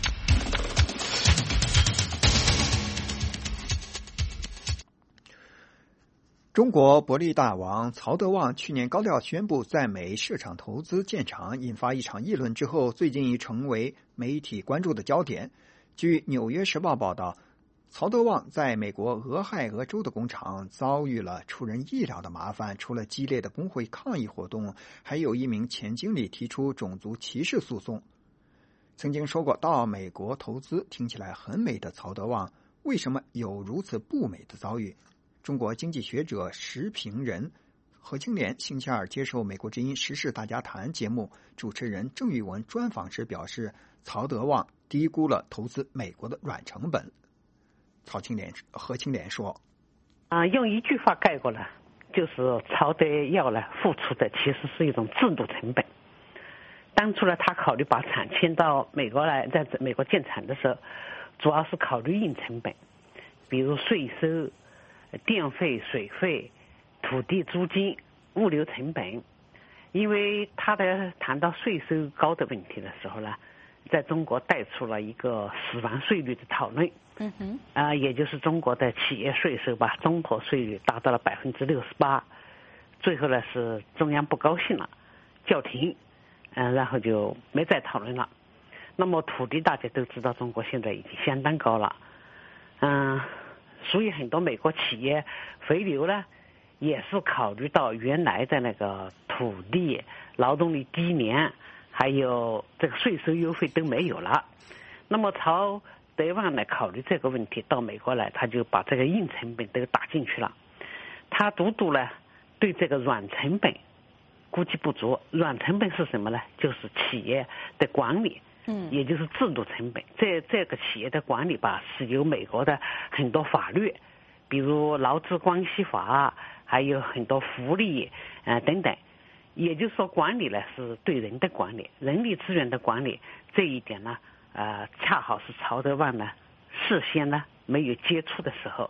[SPEAKER 3] 中国博力大王曹德旺去年高调宣布在美设厂投资建厂，引发一场议论之后，最近已成为媒体关注的焦点。据《纽约时报》报道，曹德旺在美国俄亥俄州的工厂遭遇了出人意料的麻烦，除了激烈的工会抗议活动，还有一名前经理提出种族歧视诉讼。曾经说过到美国投资听起来很美的曹德旺，为什么有如此不美的遭遇？中国经济学者时评人何清莲星期二接受美国之音时事大家谈节目主持人郑玉文专访时表示，曹德旺低估了投资美国的软成本。曹清莲何清莲说：“
[SPEAKER 6] 啊，用一句话概括了，就是曹德耀呢付出的其实是一种制度成本。当初呢，他考虑把厂迁到美国来，在美国建厂的时候，主要是考虑硬成本，比如税收、电费、水费、土地租金、物流成本。因为他在谈到税收高的问题的时候呢，在中国带出了一个死亡税率的讨论。嗯哼，啊、呃，也就是中国的企业税收吧，综合税率达到了百分之六十八。最后呢，是中央不高兴了，叫停，嗯、呃，然后就没再讨论了。那么土地大家都知道，中国现在已经相当高了，嗯、呃，所以很多美国企业回流呢，也是考虑到原来的那个土地、劳动力低廉，还有这个税收优惠都没有了。那么曹德旺来考虑这个问题，到美国来，他就把这个硬成本都打进去了。他独独呢对这个软成本估计不足。软成本是什么呢？就是企业的管理，嗯，也就是制度成本。这这个企业的管理吧，是由美国的很多法律，比如劳资关系法，还有很多福利，呃等等。也就是说，管理呢是对人的管理，人力资源的管理，这一点呢，呃，恰好是曹德旺呢事先呢没有接触的时候。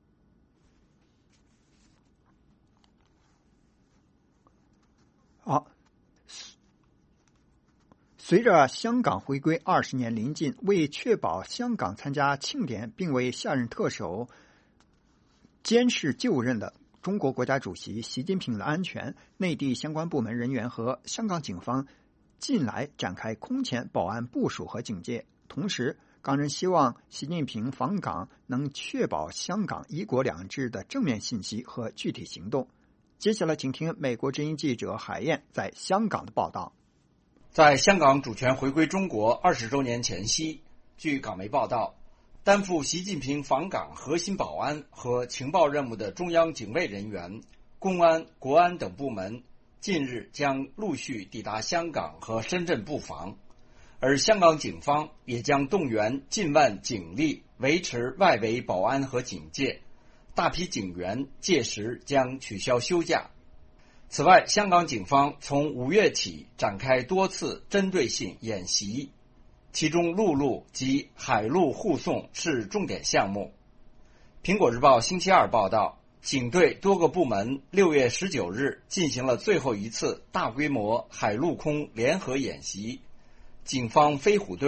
[SPEAKER 3] 好，随着香港回归二十年临近，为确保香港参加庆典，并为下任特首监视就任的中国国家主席习近平的安全，内地相关部门人员和香港警方近来展开空前保安部署和警戒。同时，港人希望习近平访港能确保香港一国两制的正面信息和具体行动。接下来请听美国之音记者海燕在香港的报道。
[SPEAKER 22] 在香港主权回归中国二十周年前夕，据港媒报道，担负习近平访港核心保安和情报任务的中央警卫人员、公安、国安等部门近日将陆续抵达香港和深圳布防，而香港警方也将动员近万警力维持外围保安和警戒，大批警员届时将取消休假。此外，香港警方从五月起展开多次针对性演习，其中陆路及海陆护送是重点项目。苹果日报星期二报道，警队多个部门六月十九日进行了最后一次大规模海陆空联合演习。警方飞虎队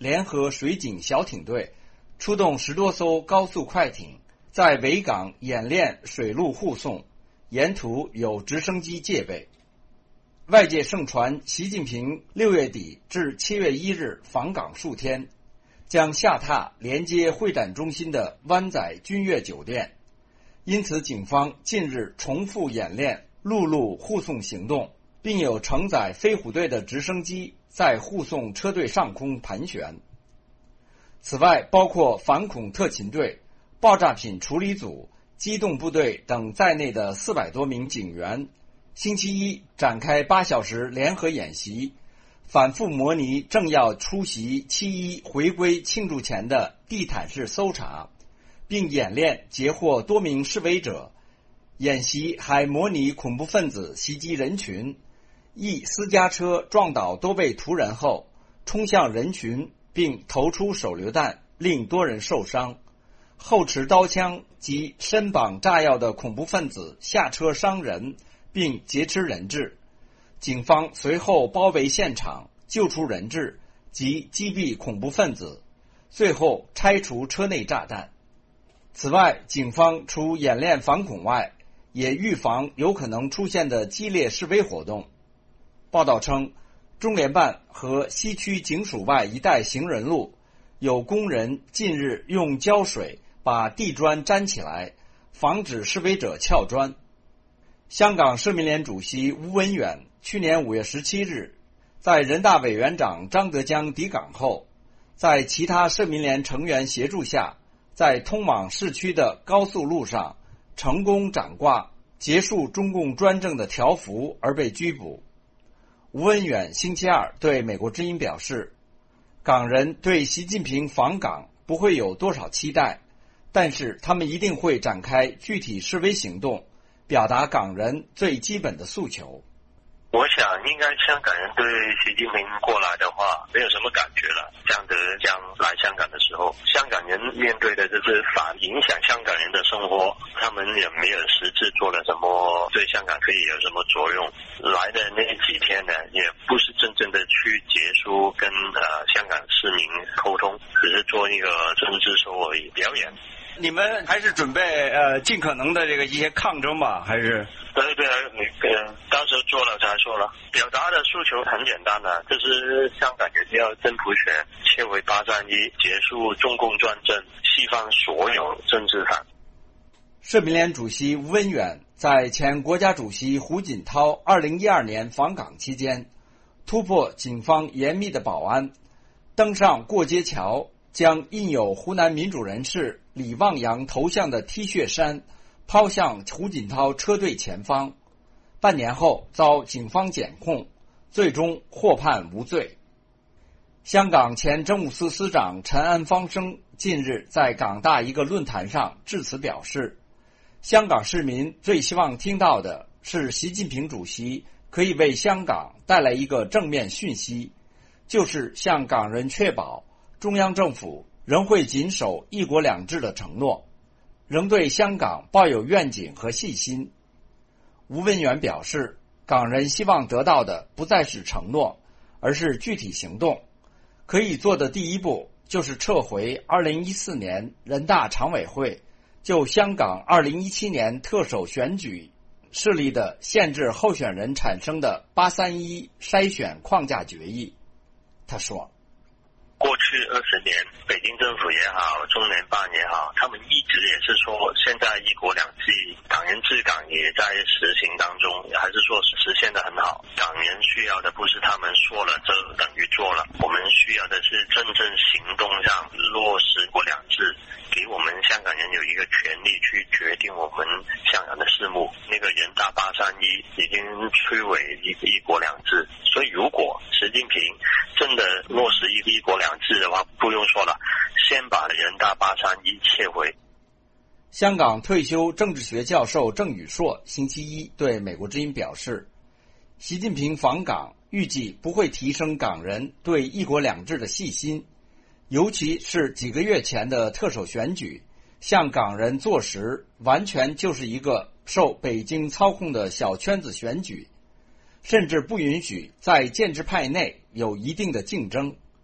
[SPEAKER 22] 联合水警小艇队出动十多艘高速快艇，在维港演练水陆护送，沿途有直升机戒备。外界盛传习近平六月底至七月一日访港数天，将下榻连接会展中心的湾仔君悦酒店，因此警方近日重复演练陆路护送行动，并有承载飞虎队的直升机在护送车队上空盘旋。此外，包括反恐特勤队、爆炸品处理组、机动部队等在内的四百多名警员，星期一展开八小时联合演习，反复模拟正要出席七一回归庆祝前的地毯式搜查，并演练截获多名示威者。演习还模拟恐怖分子袭击人群，一私家车撞倒多位途人后冲向人群，并投出手榴弹，令多人受伤。后持刀枪及身绑炸药的恐怖分子下车伤人，并劫持人质。警方随后包围现场，救出人质及击毙恐怖分子，最后拆除车内炸弹。此外，警方除演练反恐外，也预防有可能出现的激烈示威活动。报道称，中联办和西区警署外一带行人路有工人近日用胶水把地砖粘起来，防止示威者撬砖。香港社民连主席吴文远去年五月十七日在人大委员长张德江抵港后，在其他社民连成员协助下，在通往市区的高速路上成功展挂结束中共专政的条幅而被拘捕。吴文远星期二对美国之音表示，港人对习近平访港不会有多少期待，但是他们一定会展开具体示威行动，表达港人最基本的诉求。
[SPEAKER 7] 我想应该香港人对习近平过来的话没有什么感觉了。江德江来香港的时候，香港人面对的就是反影响香港人的生活，他们也没有实质做了什么对香港可以有什么作用。来的那几天呢，也不是真正的去结束跟呃香港市民沟通，只是做一个政治秀而已，表演。
[SPEAKER 22] 你们还是准备呃尽可能的这个一些抗争吧？还是？
[SPEAKER 7] 对对，你呃到时候做了才说了。表达的诉求很简单的，就是香港人要真普选，切回八三一，结束中共专政，释放所有政治犯。
[SPEAKER 22] 社民连主席吴文远在前国家主席胡锦涛二零一二年访港期间，突破警方严密的保安，登上过街桥，将印有湖南民主人士李旺阳头像的 T 恤衫抛向胡锦涛车队前方，半年后遭警方检控，最终获判无罪。香港前政务司司长陈安方生近日在港大一个论坛上致辞表示，香港市民最希望听到的是习近平主席可以为香港带来一个正面讯息，就是向港人确保中央政府仍会谨守一国两制的承诺，仍对香港抱有愿景和信心。吴文远表示，港人希望得到的不再是承诺，而是具体行动。可以做的第一步就是撤回二零一四年人大常委会就香港二零一七年特首选举设立的限制候选人产生的八三一筛选框架决议。他说，
[SPEAKER 7] 过去二十年，北京政府也好，中联办也好，他们一直也是说，现在一国两制，港人治港也在实行当中，还是说实现的很好。港人需要的不是他们说了这等于做了，我们需要的是真正行动上落实一国两制，给我们香港人有一个权利去决定我们香港的事务。那个人大八三一已经摧毁一一国两制，所以如果习近平真的落实一一国两制的话，不用说了，先把人大八三一撤回。
[SPEAKER 22] 香港退休政治学教授郑宇硕星期一对美国之音表示，习近平访港预计不会提升港人对一国两制的信心，尤其是几个月前的特首选举，向港人坐实完全就是一个受北京操控的小圈子选举，甚至不允许在建制派内有一定的竞争。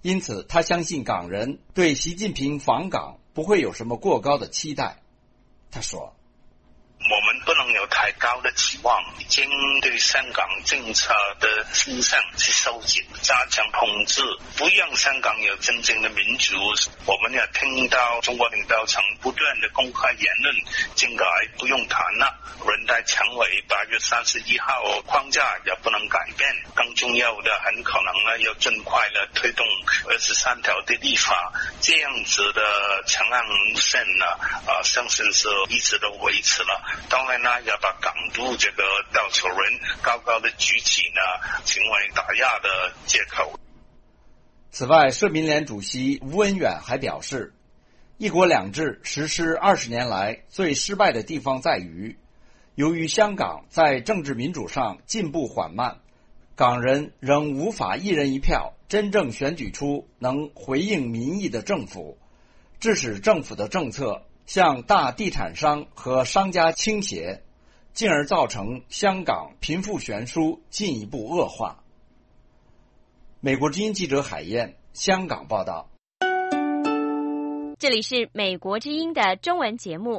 [SPEAKER 22] 因此他相信港人对习近平访港不会有什么过高的期待。他说，
[SPEAKER 8] 我们不能有太高的期望，已经对香港政策的倾向去收紧，加强控制，不让香港有真正的民主。我们也听到中国领导层不断的公开言论，政改不用谈了，人大常委八月三十一号框架也不能改变，更重要的很可能呢要尽快的推动二十三条的立法，这样子的强硬路线呢，啊、呃，相信是一直都维持了。当然呢，要把港独这个稻草人高高的举起呢，成为打压的借口。
[SPEAKER 22] 此外，社民连主席吴文远还表示，一国两制实施二十年来最失败的地方在于，由于香港在政治民主上进步缓慢，港人仍无法一人一票真正选举出能回应民意的政府，致使政府的政策向大地产商和商家倾斜，进而造成香港贫富悬殊进一步恶化。美国之音记者海燕，香港报道。
[SPEAKER 9] 这里是美国之音的中文节目。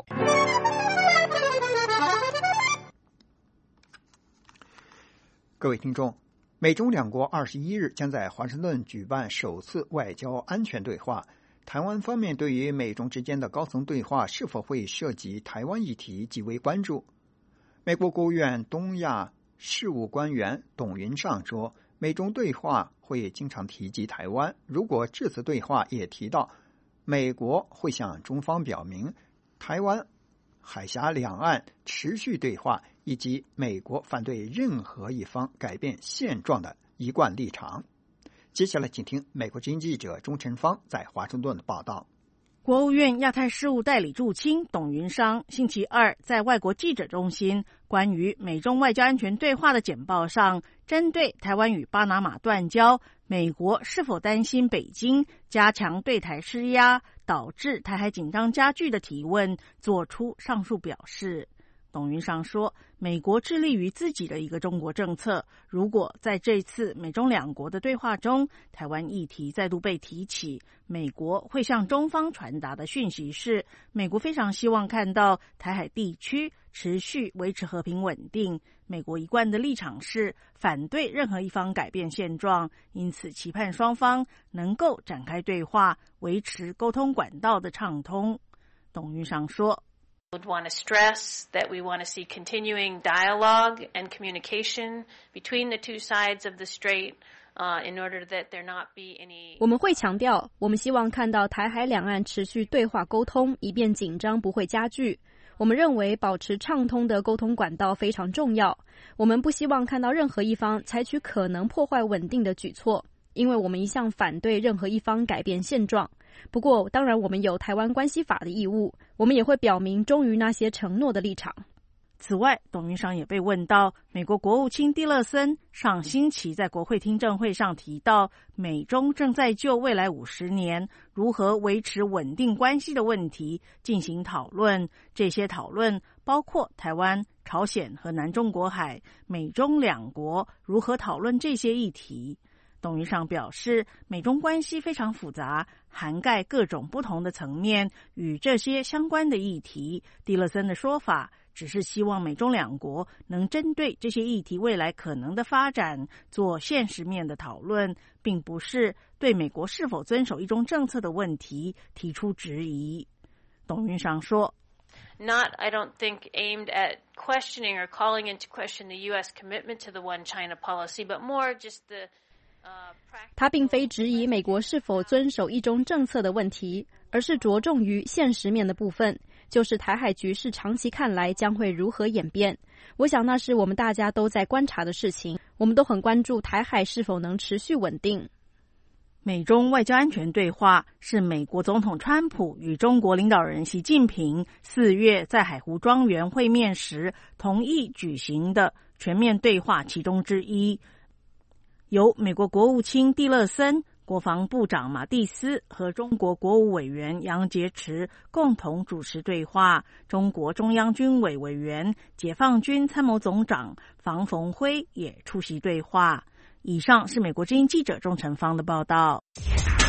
[SPEAKER 3] 各位听众，美中两国二十一日将在华盛顿举办首次外交安全对话。台湾方面对于美中之间的高层对话是否会涉及台湾议题极为关注。美国国务院东亚事务官员董云尚说，美中对话会经常提及台湾，如果这次对话也提到，美国会向中方表明台湾海峡两岸持续对话，以及美国反对任何一方改变现状的一贯立场。接下来请听美国之音记者钟晨芳在华盛顿的报道。
[SPEAKER 23] 国务院亚太事务代理驻青董云商星期二在外国记者中心关于美中外交安全对话的简报上，针对台湾与巴拿马断交，美国是否担心北京加强对台施压，导致台海紧张加剧的提问，做出上述表示。董云商说，美国致力于自己的一个中国政策，如果在这次美中两国的对话中，台湾议题再度被提起，美国会向中方传达的讯息是，美国非常希望看到台海地区持续维持和平稳定，美国一贯的立场是反对任何一方改变现状，因此期盼双方能够展开对话，维持沟通管道的畅通。董云商说，
[SPEAKER 24] would want to stress that we want to see continuing dialogue and communication between the two sides of the strait, uh, in order that there not be any.
[SPEAKER 25] 我们会强调，我们希望看到台海两岸持续对话沟通，以便紧张不会加剧。我们认为保持畅通的沟通管道非常重要。我们不希望看到任何一方采取可能破坏稳定的举措，因为我们一向反对任何一方改变现状。不过，当然我们有台湾关系法的义务，我们也会表明忠于那些承诺的立场。
[SPEAKER 23] 此外，董云商也被问到，美国国务卿蒂勒森上星期在国会听证会上提到，美中正在就未来五十年如何维持稳定关系的问题进行讨论。这些讨论包括台湾、朝鲜和南中国海，美中两国如何讨论这些议题。董云商表示，美中关系非常复杂，涵盖各种不同的层面与这些相关的议题。蒂勒森的说法只是希望美中两国能针对这些议题未来可能的发展做现实面的讨论，并不是对美国是否遵守一中政策的问题提出质疑。董云商说，
[SPEAKER 24] Not, I don't think, aimed at questioning or calling into question the U S commitment to the One China policy, but more just the
[SPEAKER 25] 他并非质疑美国是否遵守一中政策的问题，而是着重于现实面的部分，就是台海局势长期看来将会如何演变。我想那是我们大家都在观察的事情，我们都很关注台海是否能持续稳定。
[SPEAKER 23] 美中外交安全对话是美国总统川普与中国领导人习近平四月在海湖庄园会面时同意举行的全面对话其中之一。由美国国务卿蒂勒森、国防部长马蒂斯和中国国务委员杨洁篪共同主持对话，中国中央军委委员、解放军参谋总长房逢辉也出席对话。以上是美国之音记者钟晨芳的报道。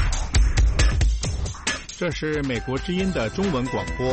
[SPEAKER 16] 这是美国之音的中文广播。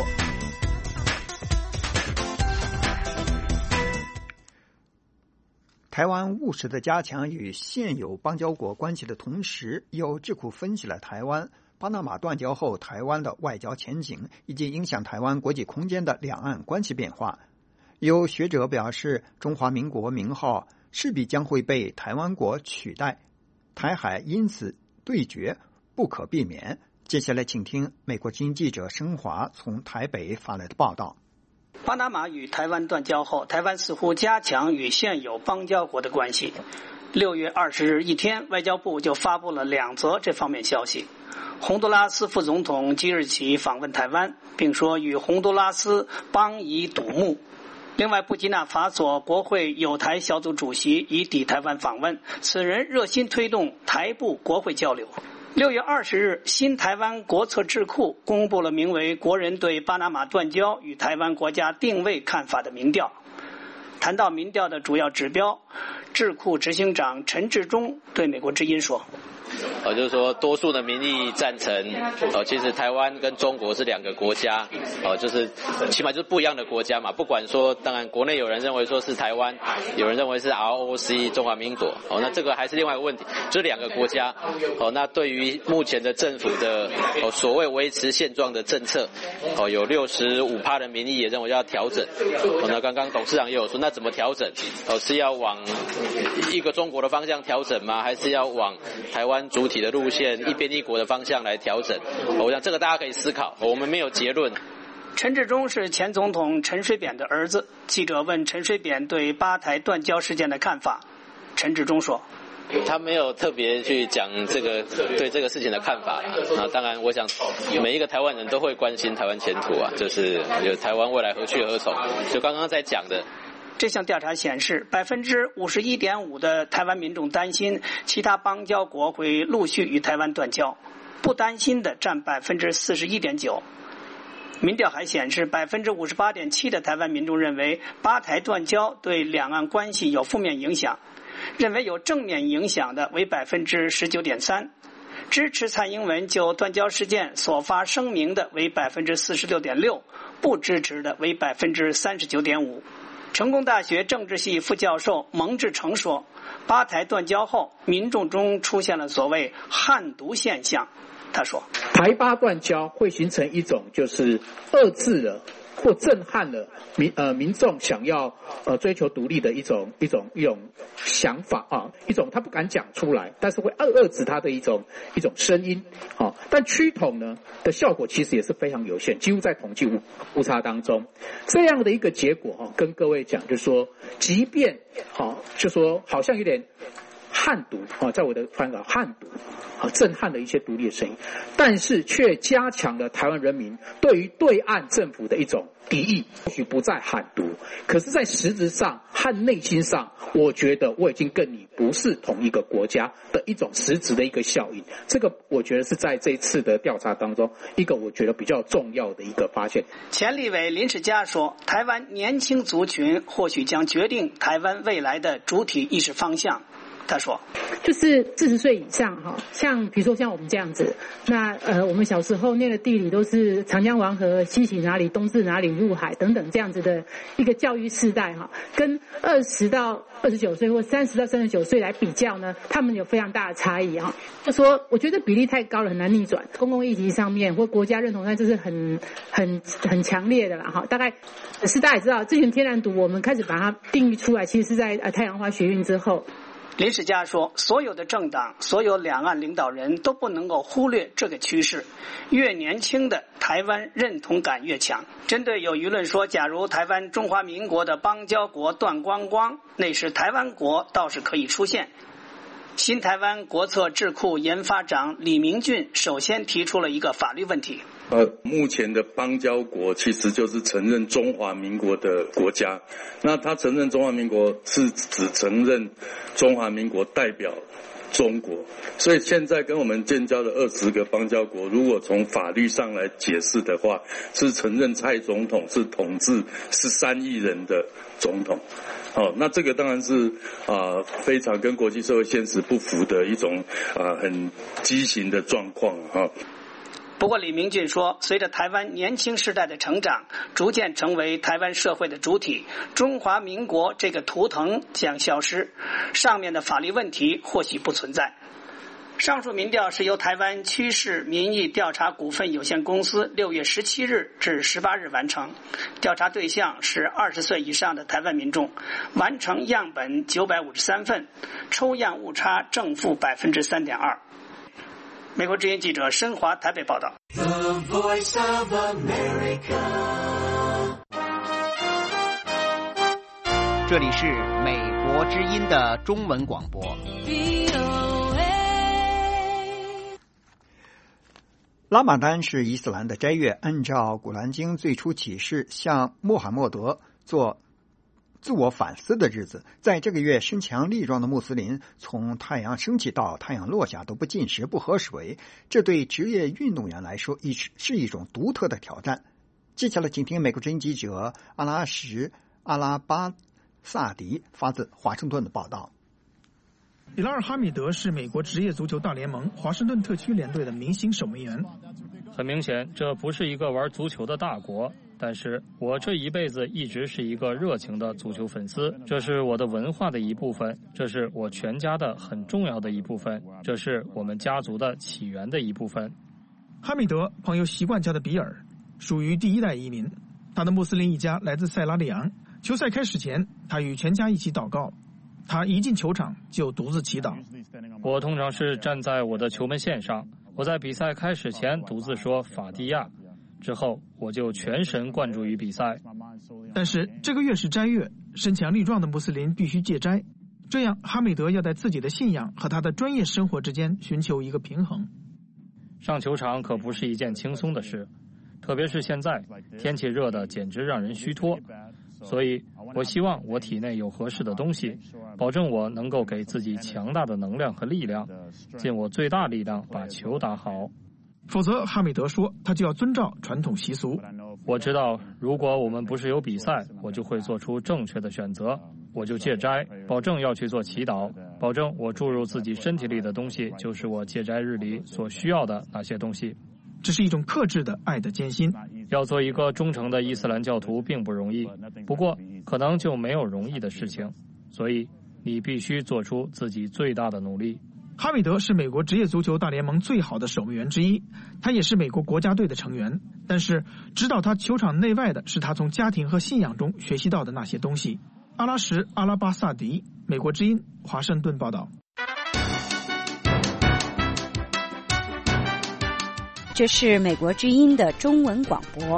[SPEAKER 3] 台湾务实的加强与现有邦交国关系的同时，又智库分析了台湾巴拿马断交后台湾的外交前景，以及影响台湾国际空间的两岸关系变化。有学者表示，中华民国名号势必将会被台湾国取代，台海因此对决不可避免。接下来请听美国之音记者申华从台北发来的报道。
[SPEAKER 1] 巴拿马与台湾断交后，台湾似乎加强与现有邦交国的关系。六月二十日一天，外交部就发布了两则这方面消息。洪都拉斯副总统即日起访问台湾，并说与洪都拉斯邦谊笃睦。另外，布基纳法索国会友台小组主席已抵台湾访问，此人热心推动台部国会交流。六月二十日，新台湾国策智库公布了名为《国人对巴拿马断交与台湾国家定位看法》的民调。谈到民调的主要指标，智库执行长陈志忠对美国之音说：
[SPEAKER 10] 呃，就是说多数的民意赞成，呃，其实台湾跟中国是两个国家，呃，就是起码就是不一样的国家嘛。不管说，当然国内有人认为说是台湾，有人认为是 R O C 中华民国，哦，那这个还是另外一个问题，就是两个国家。哦，那对于目前的政府的哦所谓维持现状的政策，哦，有 百分之六十五 的民意也认为要调整。哦，那刚刚董事长也有说，那怎么调整？哦，是要往一个中国的方向调整吗？还是要往台湾主体的路线一边一国的方向来调整？我想这个大家可以思考，我们没有结论。
[SPEAKER 1] 陈志忠是前总统陈水扁的儿子。记者问陈水扁对巴台断交事件的看法，陈志忠说：
[SPEAKER 10] 他没有特别去讲这个对这个事情的看法啊。当然，我想每一个台湾人都会关心台湾前途啊，就是有台湾未来何去何从。就刚刚在讲的。
[SPEAKER 1] 这项调查显示， 百分之五十一点五 的台湾民众担心其他邦交国会陆续与台湾断交，不担心的占 百分之四十一点九。 民调还显示， 百分之五十八点七 的台湾民众认为巴台断交对两岸关系有负面影响，认为有正面影响的为 百分之十九点三， 支持蔡英文就断交事件所发声明的为 百分之四十六点六， 不支持的为 百分之三十九点五。成功大学政治系副教授蒙志成说，巴台断交后，民众中出现了所谓汉独现象。他说，
[SPEAKER 11] 台巴断交会形成一种就是遏制了或震撼了民呃民众想要呃追求独立的一种一种一种想法啊，一种他不敢讲出来，但是会遏遏制他的一种一种声音啊。但趋统呢的效果其实也是非常有限，几乎在统计误误差当中。这样的一个结果哈、啊，跟各位讲，就是说，即便好、啊，就说好像有点悍独啊，在我的翻稿悍独啊，震撼了一些独立的声音，但是却加强了台湾人民对于对岸政府的一种敌意。或许不再悍独，可是在实质上和内心上，我觉得我已经跟你不是同一个国家的一种实质的一个效应。这个我觉得是在这一次的调查当中一个我觉得比较重要的一个发现。
[SPEAKER 1] 前立委林世嘉说，台湾年轻族群或许将决定台湾未来的主体意识方向。他说，
[SPEAKER 12] 就是四十岁以上哈，像比如说像我们这样子，那呃我们小时候念的地理都是长江黄河西起哪里，东至哪里，入海等等这样子的一个教育世代哈，跟二十到二十九岁或三十到三十九岁来比较呢，他们有非常大的差异哈。就说我觉得比例太高了，很难逆转。公共议题上面或国家认同上，这是很很很强烈的啦哈。大概是大家也知道，之前天然独我们开始把它定义出来，其实是在呃太阳花学运之后。
[SPEAKER 1] 林世嘉说，所有的政党，所有两岸领导人都不能够忽略这个趋势，越年轻的台湾认同感越强。针对有舆论说，假如台湾中华民国的邦交国断光光，那时台湾国倒是可以出现。新台湾国策智库研发长李明俊首先提出了一个法律问题。
[SPEAKER 13] 呃，目前的邦交国其实就是承认中华民国的国家，那他承认中华民国是只承认中华民国代表中国，所以现在跟我们建交的二十个邦交国，如果从法律上来解释的话，是承认蔡总统是统治十三亿人的总统。哦，那这个当然是啊、呃、非常跟国际社会现实不符的一种啊、呃、很畸形的状况哈。
[SPEAKER 1] 不过李明俊说，随着台湾年轻世代的成长，逐渐成为台湾社会的主体，中华民国这个图腾将消失，上面的法律问题或许不存在。上述民调是由台湾趋势民意调查股份有限公司六月十七日至十八日完成，调查对象是二十岁以上的台湾民众，完成样本九百五十三份，抽样误差正负百分之三点二。美国之音记者申华台北报道。
[SPEAKER 4] 这里是美国之音的中文广播。
[SPEAKER 3] 拉玛丹是伊斯兰的斋月，按照古兰经最初启示，向穆罕默德做自我反思的日子。在这个月，身强力壮的穆斯林从太阳升起到太阳落下都不进食不喝水，这对职业运动员来说是一种独特的挑战。接下来请听美国之音记者阿拉什阿拉巴萨迪发自华盛顿的报道。
[SPEAKER 14] 比拉尔·哈米德是美国职业足球大联盟华盛顿特区联队的明星守门员。
[SPEAKER 15] 很明显，这不是一个玩足球的大国，但是我这一辈子一直是一个热情的足球粉丝，这是我的文化的一部分，这是我全家的很重要的一部分，这是我们家族的起源的一部分。
[SPEAKER 14] 哈米德朋友习惯叫的比尔，属于第一代移民，他的穆斯林一家来自塞拉利昂。球赛开始前，他与全家一起祷告。他一进球场就独自祈祷。
[SPEAKER 15] 我通常是站在我的球门线上，我在比赛开始前独自说法蒂亚，之后我就全神贯注于比赛。
[SPEAKER 14] 但是这个月是斋月，身强力壮的穆斯林必须戒斋，这样哈米德要在自己的信仰和他的专业生活之间寻求一个平衡。
[SPEAKER 15] 上球场可不是一件轻松的事，特别是现在天气热的简直让人虚脱，所以我希望我体内有合适的东西，保证我能够给自己强大的能量和力量，尽我最大力量把球打好。
[SPEAKER 14] 否则，哈米德说，他就要遵照传统习俗。
[SPEAKER 15] 我知道，如果我们不是有比赛，我就会做出正确的选择，我就戒斋，保证要去做祈祷，保证我注入自己身体里的东西就是我戒斋日里所需要的那些东西。
[SPEAKER 14] 这是一种克制的爱的艰辛。
[SPEAKER 15] 要做一个忠诚的伊斯兰教徒并不容易，不过可能就没有容易的事情，所以你必须做出自己最大的努力。
[SPEAKER 14] 哈米德是美国职业足球大联盟最好的守门员之一，他也是美国国家队的成员，但是指导他球场内外的是他从家庭和信仰中学习到的那些东西。阿拉什阿拉巴萨迪，美国之音，华盛顿报道。
[SPEAKER 2] 这是美国之音的中文广播。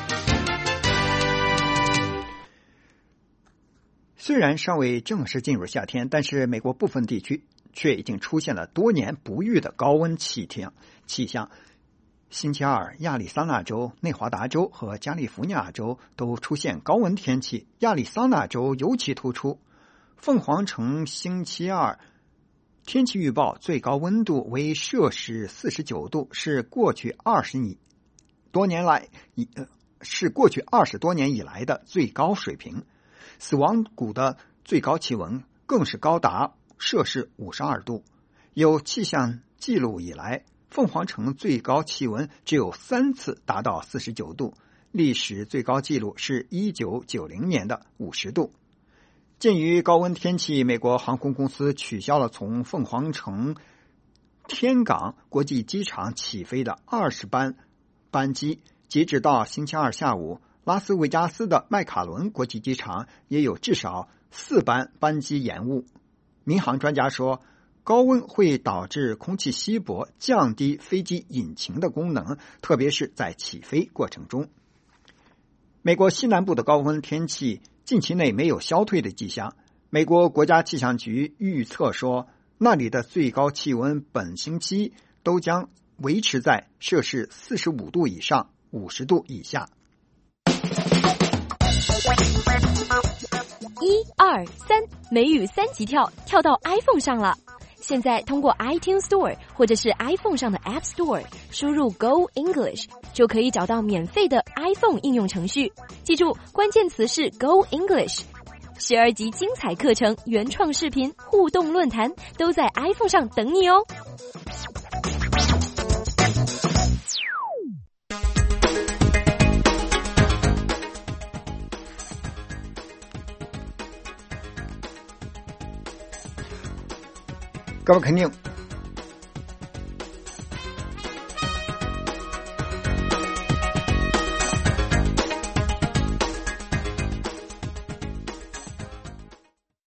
[SPEAKER 3] 虽然尚未正式进入夏天，但是美国部分地区却已经出现了多年不遇的高温气象。气象，星期二，亚利桑那州、内华达州和加利福尼亚州都出现高温天气，亚利桑那州尤其突出。凤凰城星期二天气预报最高温度为摄氏四十九度，是过去二十多年来呃是过去二十多年以来的最高水平。死亡谷的最高气温更是高达摄氏五十二度。有气象记录以来，凤凰城最高气温只有三次达到四十九度，历史最高纪录是一九九零年的五十度。鉴于高温天气，美国航空公司取消了从凤凰城天港国际机场起飞的二十班班机。截止到星期二下午，拉斯维加斯的麦卡伦国际机场也有至少四班班机延误。民航专家说，高温会导致空气稀薄，降低飞机引擎的功能，特别是在起飞过程中。美国西南部的高温天气近期内没有消退的迹象。美国国家气象局预测说，那里的最高气温本星期都将维持在摄氏四十五度以上，五十度以下。
[SPEAKER 9] 一二三，美语三级跳，跳到 iPhone 上了。现在通过 iTunes Store 或者是 iPhone 上的 App Store 输入 Go English 就可以找到免费的 iPhone 应用程序。记住，关键词是 Go English。十二集精彩课程、原创视频、互动论坛都在 iPhone 上等你哦。
[SPEAKER 3] 搿么肯定